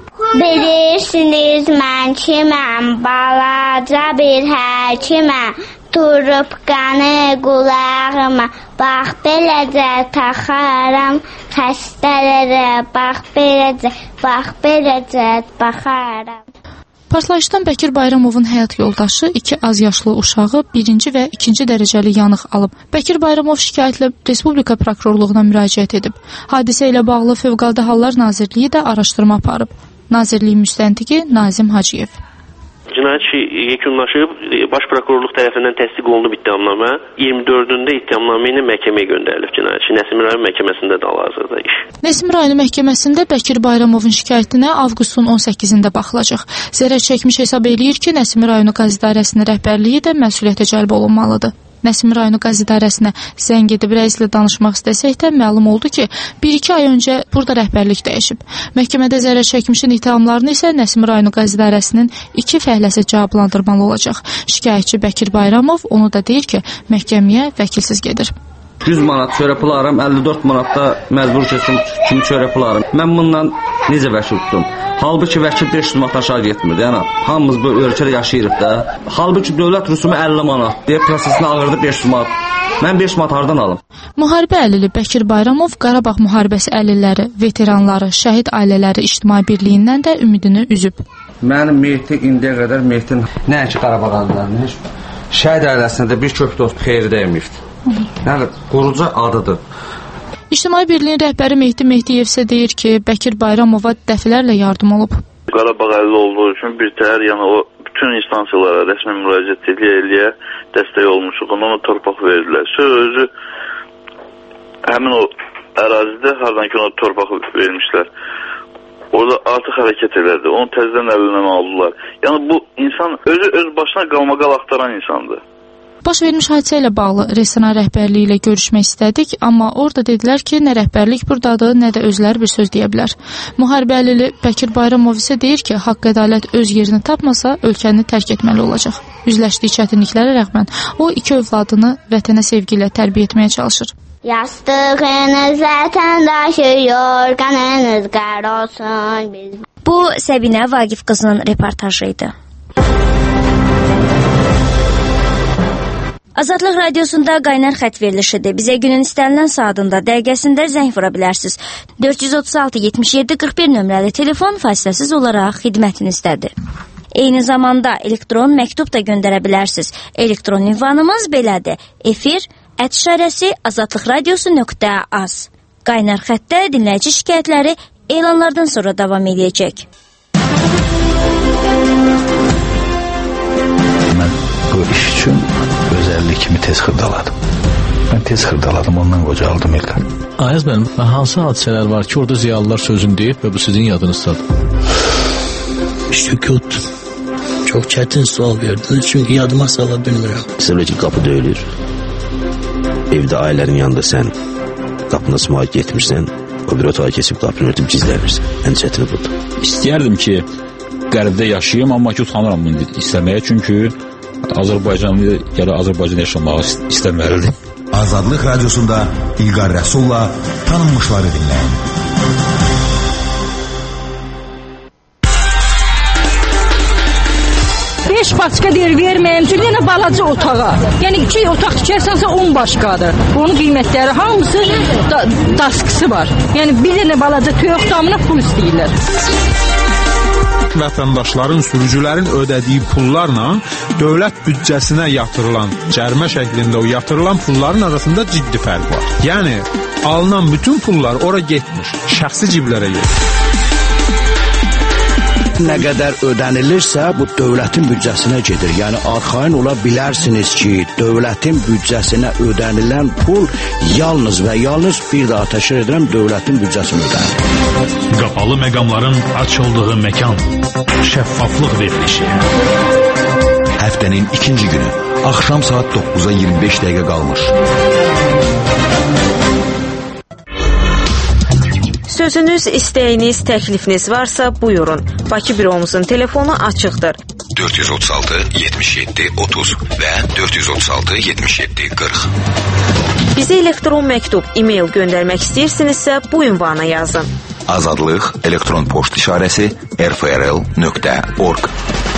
Bilirsiniz mən kiməm, balaca bir həkiməm, durub qanı qulağıma, bax beləcə taxaram, xəstələrə, bax beləcə, bax beləcə baxaram. Partlayışdan Bəkir Bayramovun həyat yoldaşı iki az yaşlı uşağı birinci və ikinci dərəcəli yanıq alıb. Bəkir Bayramov şikayətlə Respublika prokurorluğuna müraciət edib. Hadisə ilə bağlı Fövqəladə Hallar Nazirliyi də araşdırma aparıb. Nazirliyin müstəntiqi Nazim Hacıyev. Cinayət işi yekunlaşıb, baş prokurorluq tərəfindən təsdiq olunub ittihamnamə. iyirmi dördündə ittihamnamə ilə məhkəməyə göndərilib cinayət işi. Nəsimi rayon məhkəməsində də hal-hazırda iş. Nəsimi rayon məhkəməsində Bəkir Bayramovun şikayətinə avqustun on səkkizində baxılacaq. Zərər çəkmiş hesab eləyir ki, Nəsimi rayonu qaz idarəsinin rəhbərliyi də məsuliyyətə cəlb olunmalıdır. Nəsimi rayonu qaz idarəsinə zəng edib rəislə danışmaq istəsək də məlum oldu ki, bir iki ay öncə burada rəhbərlik dəyişib. Məhkəmədə zərər çəkmişin ittihamlarını isə Nəsimi rayonu qaz idarəsinin iki fəhləsi cavablandırmalı olacaq. Şikayətçi Bəkir Bayramov onu da deyir ki, məhkəməyə vəkilsiz gedir. yüz manat çörə pul alıram, əlli dörd manat da məcbur keçim kimi çörə pul alıram. Mən bundan necə vəkil tutdum? Halbuki vəkil beş yüz manat aşağı getmirdi. Yəni hamımız bu ölkədə yaşayırıq da. Halbuki dövlət rüsumu əlli manat deyə prosesini ağırdı beş yüz manat. Mən beş manat hardan alım? Müharibə əlili Bəkir Bayramov Qarabağ müharibəsi əlilləri, veteranları, şəhid ailələri İctimai Birliyindən də ümidini üzüb. Mənim Mehdi indiyə qədər Mehdin nəinki Qarabağ əlillərinin şəhid ailəsinə də bir köp dost xeyri dəyməyibdi. Yəni qurucu adıdır. İctimai Birliyin rəhbəri Mehdi Mehdiyev isə deyir ki, Bəkir Bayramova dəfələrlə yardım olub. Qarabağ əlilli olduğu üçün bir təhər, yəni o bütün instansiyalara rəsmi müraciət eləyə-eləyə dəstək olmuşuq. Ona torpaq verdilər. Sözü həmin o ərazidə hardan ki ona torpaq vermişlər. Orada artıq hərəkət elədi. Onu təzədən əlindən aldılar. Yəni bu insan özü öz başına qalmaqal axtaran insandır. Baş vermiş hadisə ilə bağlı restoran rəhbərliyi ilə görüşmək istədik, amma orada dedilər ki, nə rəhbərlik buradadır, nə də özləri bir söz deyə bilər. Müharibə əlili Bəkir Bayramov isə deyir ki, haqq ədalət öz yerini tapmasa, ölkəni tərk etməli olacaq. Üzləşdiyi çətinliklərə rəğmən o iki övladını vətənə sevgi ilə tərbiyə etməyə çalışır. Yastığınız vətəndaşı, yorğanınız qar olsun. Bu Səbinə Vaqif qızının reportajı idi. Azadlıq Radiosunda qaynar xət verilişidir. Bizə günün istənilən saatında, dəqiqəsində zəng vura bilərsiniz. dörd yüz otuz altı yetmiş yeddi qırx bir nömrəli telefon fasiləsiz olaraq xidmətinizdədir. Eyni zamanda elektron məktub da göndərə bilərsiniz. Elektron ünvanımız belədir: efir ət işarəsi azadlıq radiosu nöqtə az. Qaynar xəttə dinləyici şikayətləri elanlardan sonra davam edəcək. Mən bu iş üçün özəllikimi tez xırdaladım. Mən tez xırdaladım, ondan qocaldım illər. Ayaz mənim, hansı hadisələr var ki, orada ziyalılar sözünü deyib və bu sizin yadınızdadır? Sükut. Çox çətin sual verdiniz, çünki yadıma sala bilmirəm. Məsələn ki, qapı döyülür. Evdə ailərin yanında sən qapına smağa getmirsən, o bir otağa keçib qapını örtüb gizlənirsən. Ən çətini budur. İstəyərdim ki, qərbdə yaşayayım, amma ki, utanıram bunu istəməyə, çünki Azərbaycanlı ya da Azərbaycan yaşamağı istəməlidir. Azadlıq Radiosunda İlqar Rəsulla tanınmışları dinləyin. Beş başqa deyir verməyim, çünki yenə balaca otağa. Yəni iki otaq tikərsənsə on başqadır. Onun qiymətləri hamısı da, daskısı var. Yəni bir dənə balaca toyuq damına pul istəyirlər. Vətəndaşların, sürücülərin ödədiyi pullarla dövlət büdcəsinə yatırılan, cərimə şəklində o yatırılan pulların arasında ciddi fərq var. Yəni, alınan bütün pullar ora getmiş, şəxsi ciblərə gedir. Nə qədər ödənilirsə, bu dövlətin büdcəsinə gedir. Yəni, arxayın ola bilərsiniz ki, dövlətin büdcəsinə ödənilən pul yalnız və yalnız bir daha təşkil edirəm, dövlətin büdcəsinə ödənilir. Qapalı məqamların açıldığı məkan, şəffaflıq verilişi. Həftənin ikinci günü, axşam saat dokkuza iyirmi beş dəqiqə qalmış. Sözünüz, istəyiniz, təklifiniz varsa buyurun. Bakı büromuzun telefonu açıqdır. dörd yüz otuz altı yetmiş yeddi otuz və dörd yüz otuz altı yetmiş yeddi qırx. Bizə elektron məktub, e-mail göndərmək istəyirsinizsə bu ünvana yazın. Azadlıq elektron poçt işarəsi r f r l nöqtə org.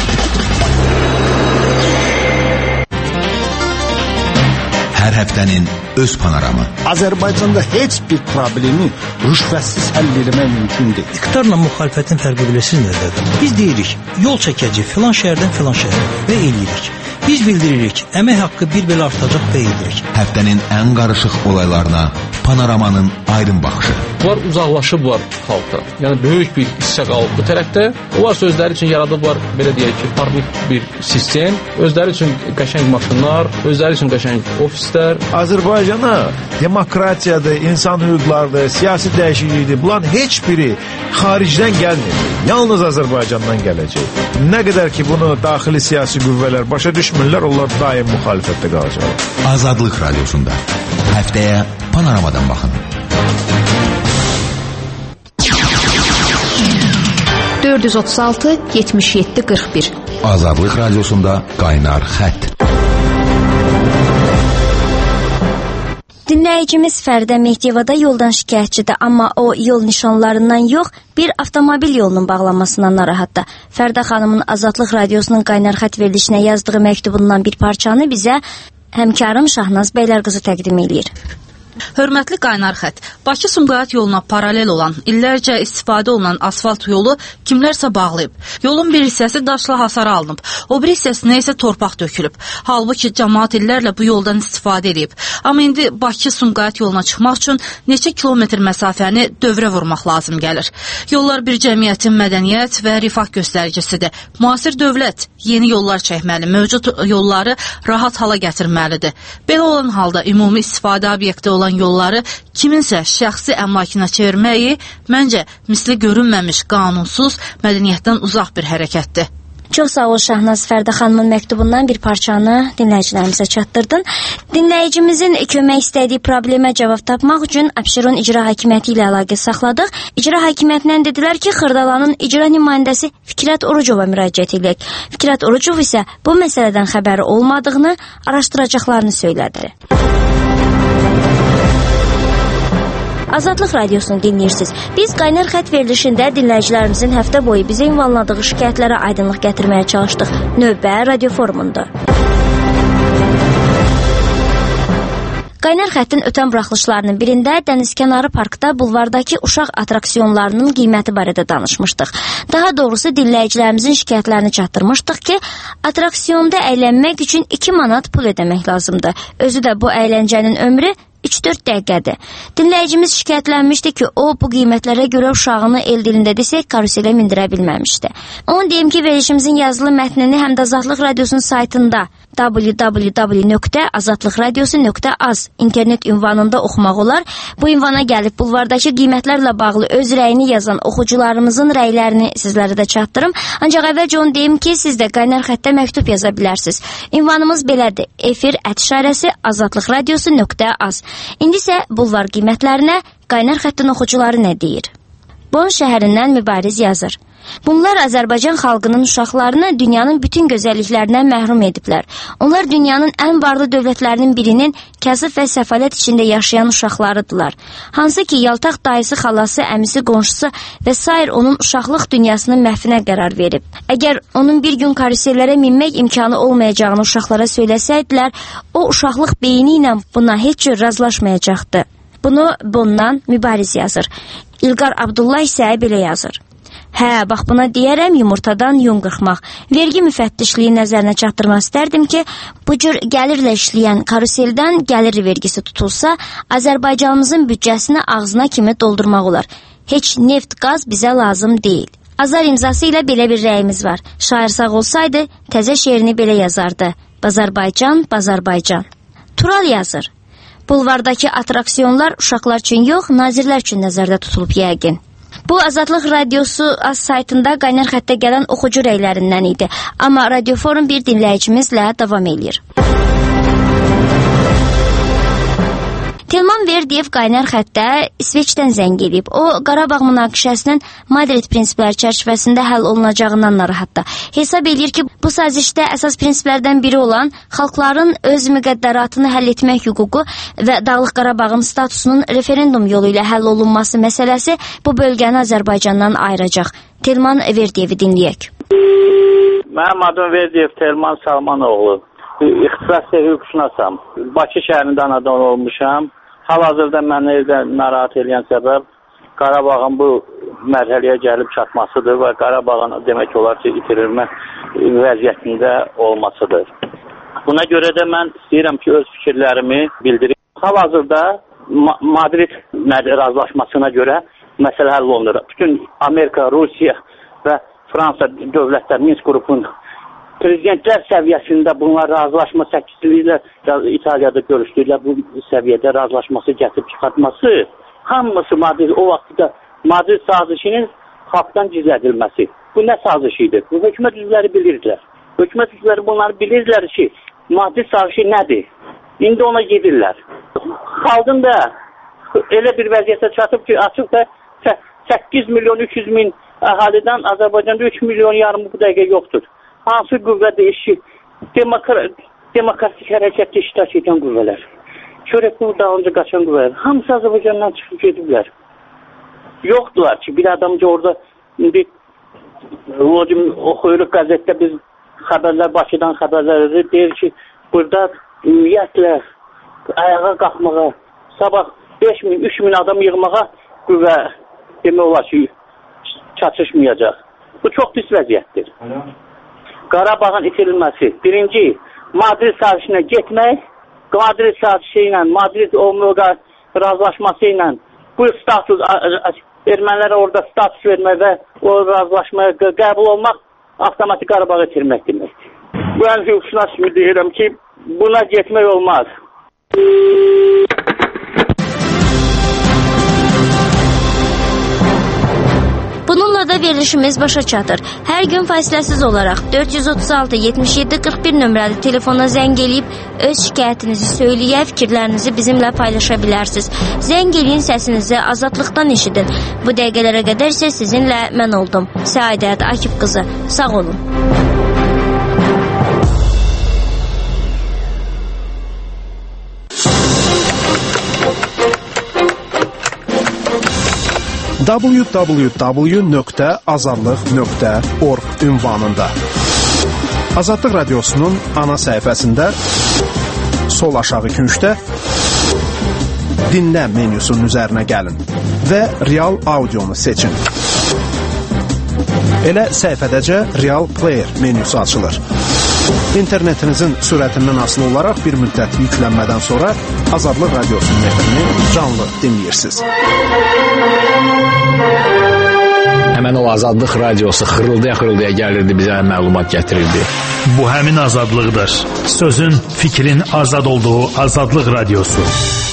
Hər həftənin öz panoramı. Azərbaycanda heç bir problemi rüşvətsiz həll etmək mümkün deyil. İqtidarla müxalifətin fərqi bilirsiniz nədir? Biz deyirik, yol çəkəcək filan şəhərdən filan şəhərə və eləyirik. Biz bildiririk, əmək haqqı bir belə artacaq və eləyirik. Həftənin ən qarışıq olaylarına panoramanın aydın baxışı. Bunlar uzaqlaşıblar xalqdan. Yəni böyük bir hissə qalıb bu tərəfdə. Onlar özləri üçün yaradıblar, belə deyək ki, parlaq bir sistem, özləri üçün qəşəng maşınlar, özləri üçün qəşəng ofislər. Azərbaycana demokratiyadır, insan hüquqlarıdır, siyasi dəyişiklikdir. Bunların heç biri xaricdən gəlmir. Yalnız Azərbaycandan gələcək. Nə qədər ki bunu daxili siyasi qüvvələr başa düşmürlər, onlar daim müxalifətdə qalacaq. Azadlıq Radiosunda həftəyə panoramadan baxın. dörd yüz otuz altı yetmiş yeddi qırx bir. Azadlıq Radiosunda qaynar xətt. Dinləyicimiz Fərdə Mehdiyevada yoldan şikayətçidir, amma o yol nişanlarından yox, bir avtomobil yolunun bağlanmasından narahatdır. Fərdə xanımın Azadlıq Radiosunun qaynar xətt verilişinə yazdığı məktubundan bir parçanı bizə həmkarım Şahnaz Bəylərqızı təqdim edir. Hörmətli qaynar xətt, Bakı-Sumqayıt yoluna paralel olan, illərcə istifadə olunan asfalt yolu kimlərsə bağlayıb. Yolun bir hissəsi daşla hasara alınıb, o bir hissəsinə isə torpaq dökülüb. Halbuki cəmaat illərlə bu yoldan istifadə edib. Amma indi Bakı-Sumqayıt yoluna çıxmaq üçün neçə kilometr məsafəni dövrə vurmaq lazım gəlir. Yollar bir cəmiyyətin mədəniyyət və rifah göstəricisidir. Müasir dövlət yeni yollar çəkməli, mövcud yolları rahat hala gətirməlidir. Belə olan halda ümumi istifadə obyekti olan yolları kiminsə şəxsi əmlakına çevirməyi məncə misli görünməmiş, qanunsuz, mədəniyyətdən uzaq bir hərəkətdir. Çox sağ ol Şahnaz, Fərdə xanımın məktubundan bir parçanı dinləyicilərimizə çatdırdın. Dinləyicimizin kömək istədiyi problemə cavab tapmaq üçün Abşeron İcra Hakimiyyəti ilə əlaqə saxladıq. İcra Hakimiyyətindən dedilər ki, Xırdalanın icra nümayəndəsi Fikrət Orucova müraciət edək. Fikrət Orucov isə bu məsələdən xəbəri olmadığını, araşdıracaqlarını söylədi. Azadlıq Radiosunu dinləyirsiniz. Biz qaynar xətt verilişində dinləyicilərimizin həftə boyu bizə ünvanladığı şikayətlərə aydınlıq gətirməyə çalışdıq. Növbə radio forumunda. Qaynar xəttin ötən buraxılışlarının birində dənizkənarı parkda bulvardakı uşaq atraksiyonlarının qiyməti barədə danışmışdıq. Daha doğrusu dinləyicilərimizin şikayətlərini çatdırmışdıq ki, atraksiyonda əylənmək üçün iki manat pul ödəmək lazımdır. Özü də bu əyləncənin ömrü üç dörd dəqiqədir. Dinləyicimiz şikayətlənmişdi ki, o bu qiymətlərə görə uşağını el dilində desək karuselə mindirə bilməmişdi. Onu deyim ki, verilişimizin yazılı mətnini həm də Azadlıq Radiosunun saytında w w w nöqtə azadlıq radiosu nöqtə az internet ünvanında oxumaq olar. Bu ünvana gəlib bulvardakı qiymətlərlə bağlı öz rəyini yazan oxucularımızın rəylərini sizlərə də çatdırım. Ancaq əvvəlcə onu deyim ki, siz də qaynar xəttə məktub yaza bilərsiniz. Ünvanımız belədir: efir ət işarəsi azadlıq radiosu nöqtə az. İndi isə bulvar qiymətlərinə qaynar xəttin oxucuları nə deyir? Bon şəhərindən Mübariz yazır. Bunlar Azərbaycan xalqının uşaqlarını dünyanın bütün gözəlliklərindən məhrum ediblər. Onlar dünyanın ən varlı dövlətlərinin birinin kasıb və səfalət içində yaşayan uşaqlarıdırlar. Hansı ki, yaltaq dayısı, xalası, əmisi, qonşusu və sair onun uşaqlıq dünyasının məhvinə qərar verib. Əgər onun bir gün karusellərə minmək imkanı olmayacağını uşaqlara söyləsəydilər, o uşaqlıq beyni ilə buna heç cür razılaşmayacaqdı. Bunu Bondan Mübariz yazır. İlqar Abdullah isə belə yazır. Hə, bax buna deyərəm yumurtadan yun qırxmaq. Vergi müfəttişliyi nəzərinə çatdırmaq istərdim ki, bu cür gəlirlə işləyən karuseldən gəlir vergisi tutulsa, Azərbaycanımızın büdcəsini ağzına kimi doldurmaq olar. Heç neft, qaz bizə lazım deyil. Azar imzası ilə belə bir rəyimiz var. Şair sağ olsaydı, təzə şeirini belə yazardı. Bazarbaycan, Bazarbaycan. Tural yazır. Bulvardakı atraksiyonlar uşaqlar üçün yox, nazirlər üçün nəzərdə tutulub yəqin. Bu Azadlıq Radiosu az saytında qaynar xəttə gələn oxucu rəylərindən idi. Amma Radioforum bir dinləyicimizlə davam edir. Telman Verdiyev qaynar xəttə İsveçdən zəng edib. O, Qarabağ münaqişəsinin Madrid prinsipləri çərçivəsində həll olunacağından narahatdır. Hesab edir ki, bu sazişdə əsas prinsiplərdən biri olan xalqların öz müqəddəratını həll etmək hüququ və Dağlıq Qarabağın statusunun referendum yolu ilə həll olunması məsələsi bu bölgəni Azərbaycandan ayıracaq. Telman Verdiyevi dinləyək. Mənim adım Verdiyev Telman Salmanoğlu. İxtisasda hüquqşünasam. Bakı şəhərində anadan olmuşam. Hal-hazırda məni narahat edən səbəb Qarabağın bu mərhələyə gəlib çatmasıdır və Qarabağın demək olar ki, itirilmə vəziyyətində olmasıdır. Buna görə də mən istəyirəm ki, öz fikirlərimi bildirim. Hal-hazırda Ma Madrid razılaşmasına görə məsələ həll olunur. Bütün Amerika, Rusiya və Fransa dövlətlər Minsk qrupunun prezidentlər səviyyəsində bunlar razılaşma səkkizi ilə İtaliyada görüşdürürlər. Bu səviyyədə razılaşması gətirib çıxartması, hamısı Madrid, o vaxtda Madrid sazişinin xalqdan gizlədilməsi. Bu nə sazişidir? Bu hökumət üzvləri bilirdilər. Hökumət üzvləri bunları bilirdilər ki, Madrid sazişi nədir? İndi ona gedirlər. Xalqın da elə bir vəziyyətə çatıb ki, açıq da səkkiz milyon üç yüz min əhalidən Azərbaycanda üç milyon yarım bu dəqiqə yoxdur. Hansı qüvvədə işi, demokratik hərəkətdə iştirak edən qüvvələr, çörəkli dağınca qaçan qüvvələr, hamısı Azərbaycandan çıxıb gediblər. Yoxdular ki, bir adamca orada indi oxuyuruq qəzetdə biz xəbərlər, Bakıdan xəbərləri deyir ki, burada ümumiyyətlə ayağa qalxmağa, sabah beş min, üç min adam yığmağa qüvvə demək olar ki, çatışmayacaq. Bu çox pis vəziyyətdir. Qarabağın itirilməsi. Birinci, Madrid sazişinə getmək, Madrid sazişi ilə, Madrid Omluqa razılaşması ilə bu status, ermənilərə orada status vermək və o razılaşmaya qəbul olmaq avtomatik Qarabağı itirmək deməkdir. Mən hüquqşünas kimi deyirəm ki, buna getmək olmaz. Bununla da verilişimiz başa çatır. Hər gün fasiləsiz olaraq dörd yüz otuz altı yetmiş yeddi qırx bir nömrəli telefona zəng eləyib öz şikayətinizi söyləyə, fikirlərinizi bizimlə paylaşa bilərsiniz. Zəng eləyin, səsinizi azadlıqdan eşidin. Bu dəqiqələrə qədər isə sizinlə mən oldum. Səadət Akif qızı. Sağ olun. w w w nöqtə azadlıq nöqtə org ünvanında. Azadlıq Radiosunun ana səhifəsində sol aşağı küncdə Dinlə menyusunun üzərinə gəlin və Real Audionu seçin. Elə səhifədəcə Real Player menyusu açılır. İnternetinizin sürətindən asılı olaraq bir müddət yüklənmədən sonra Azadlıq Radiosunun efrini canlı dinləyirsiniz. Həmən o Azadlıq Radiosu xırıldaya-xırıldaya gəlirdi, bizə məlumat gətirirdi. Bu həmin azadlıqdır. Sözün, fikrin azad olduğu Azadlıq Radiosu.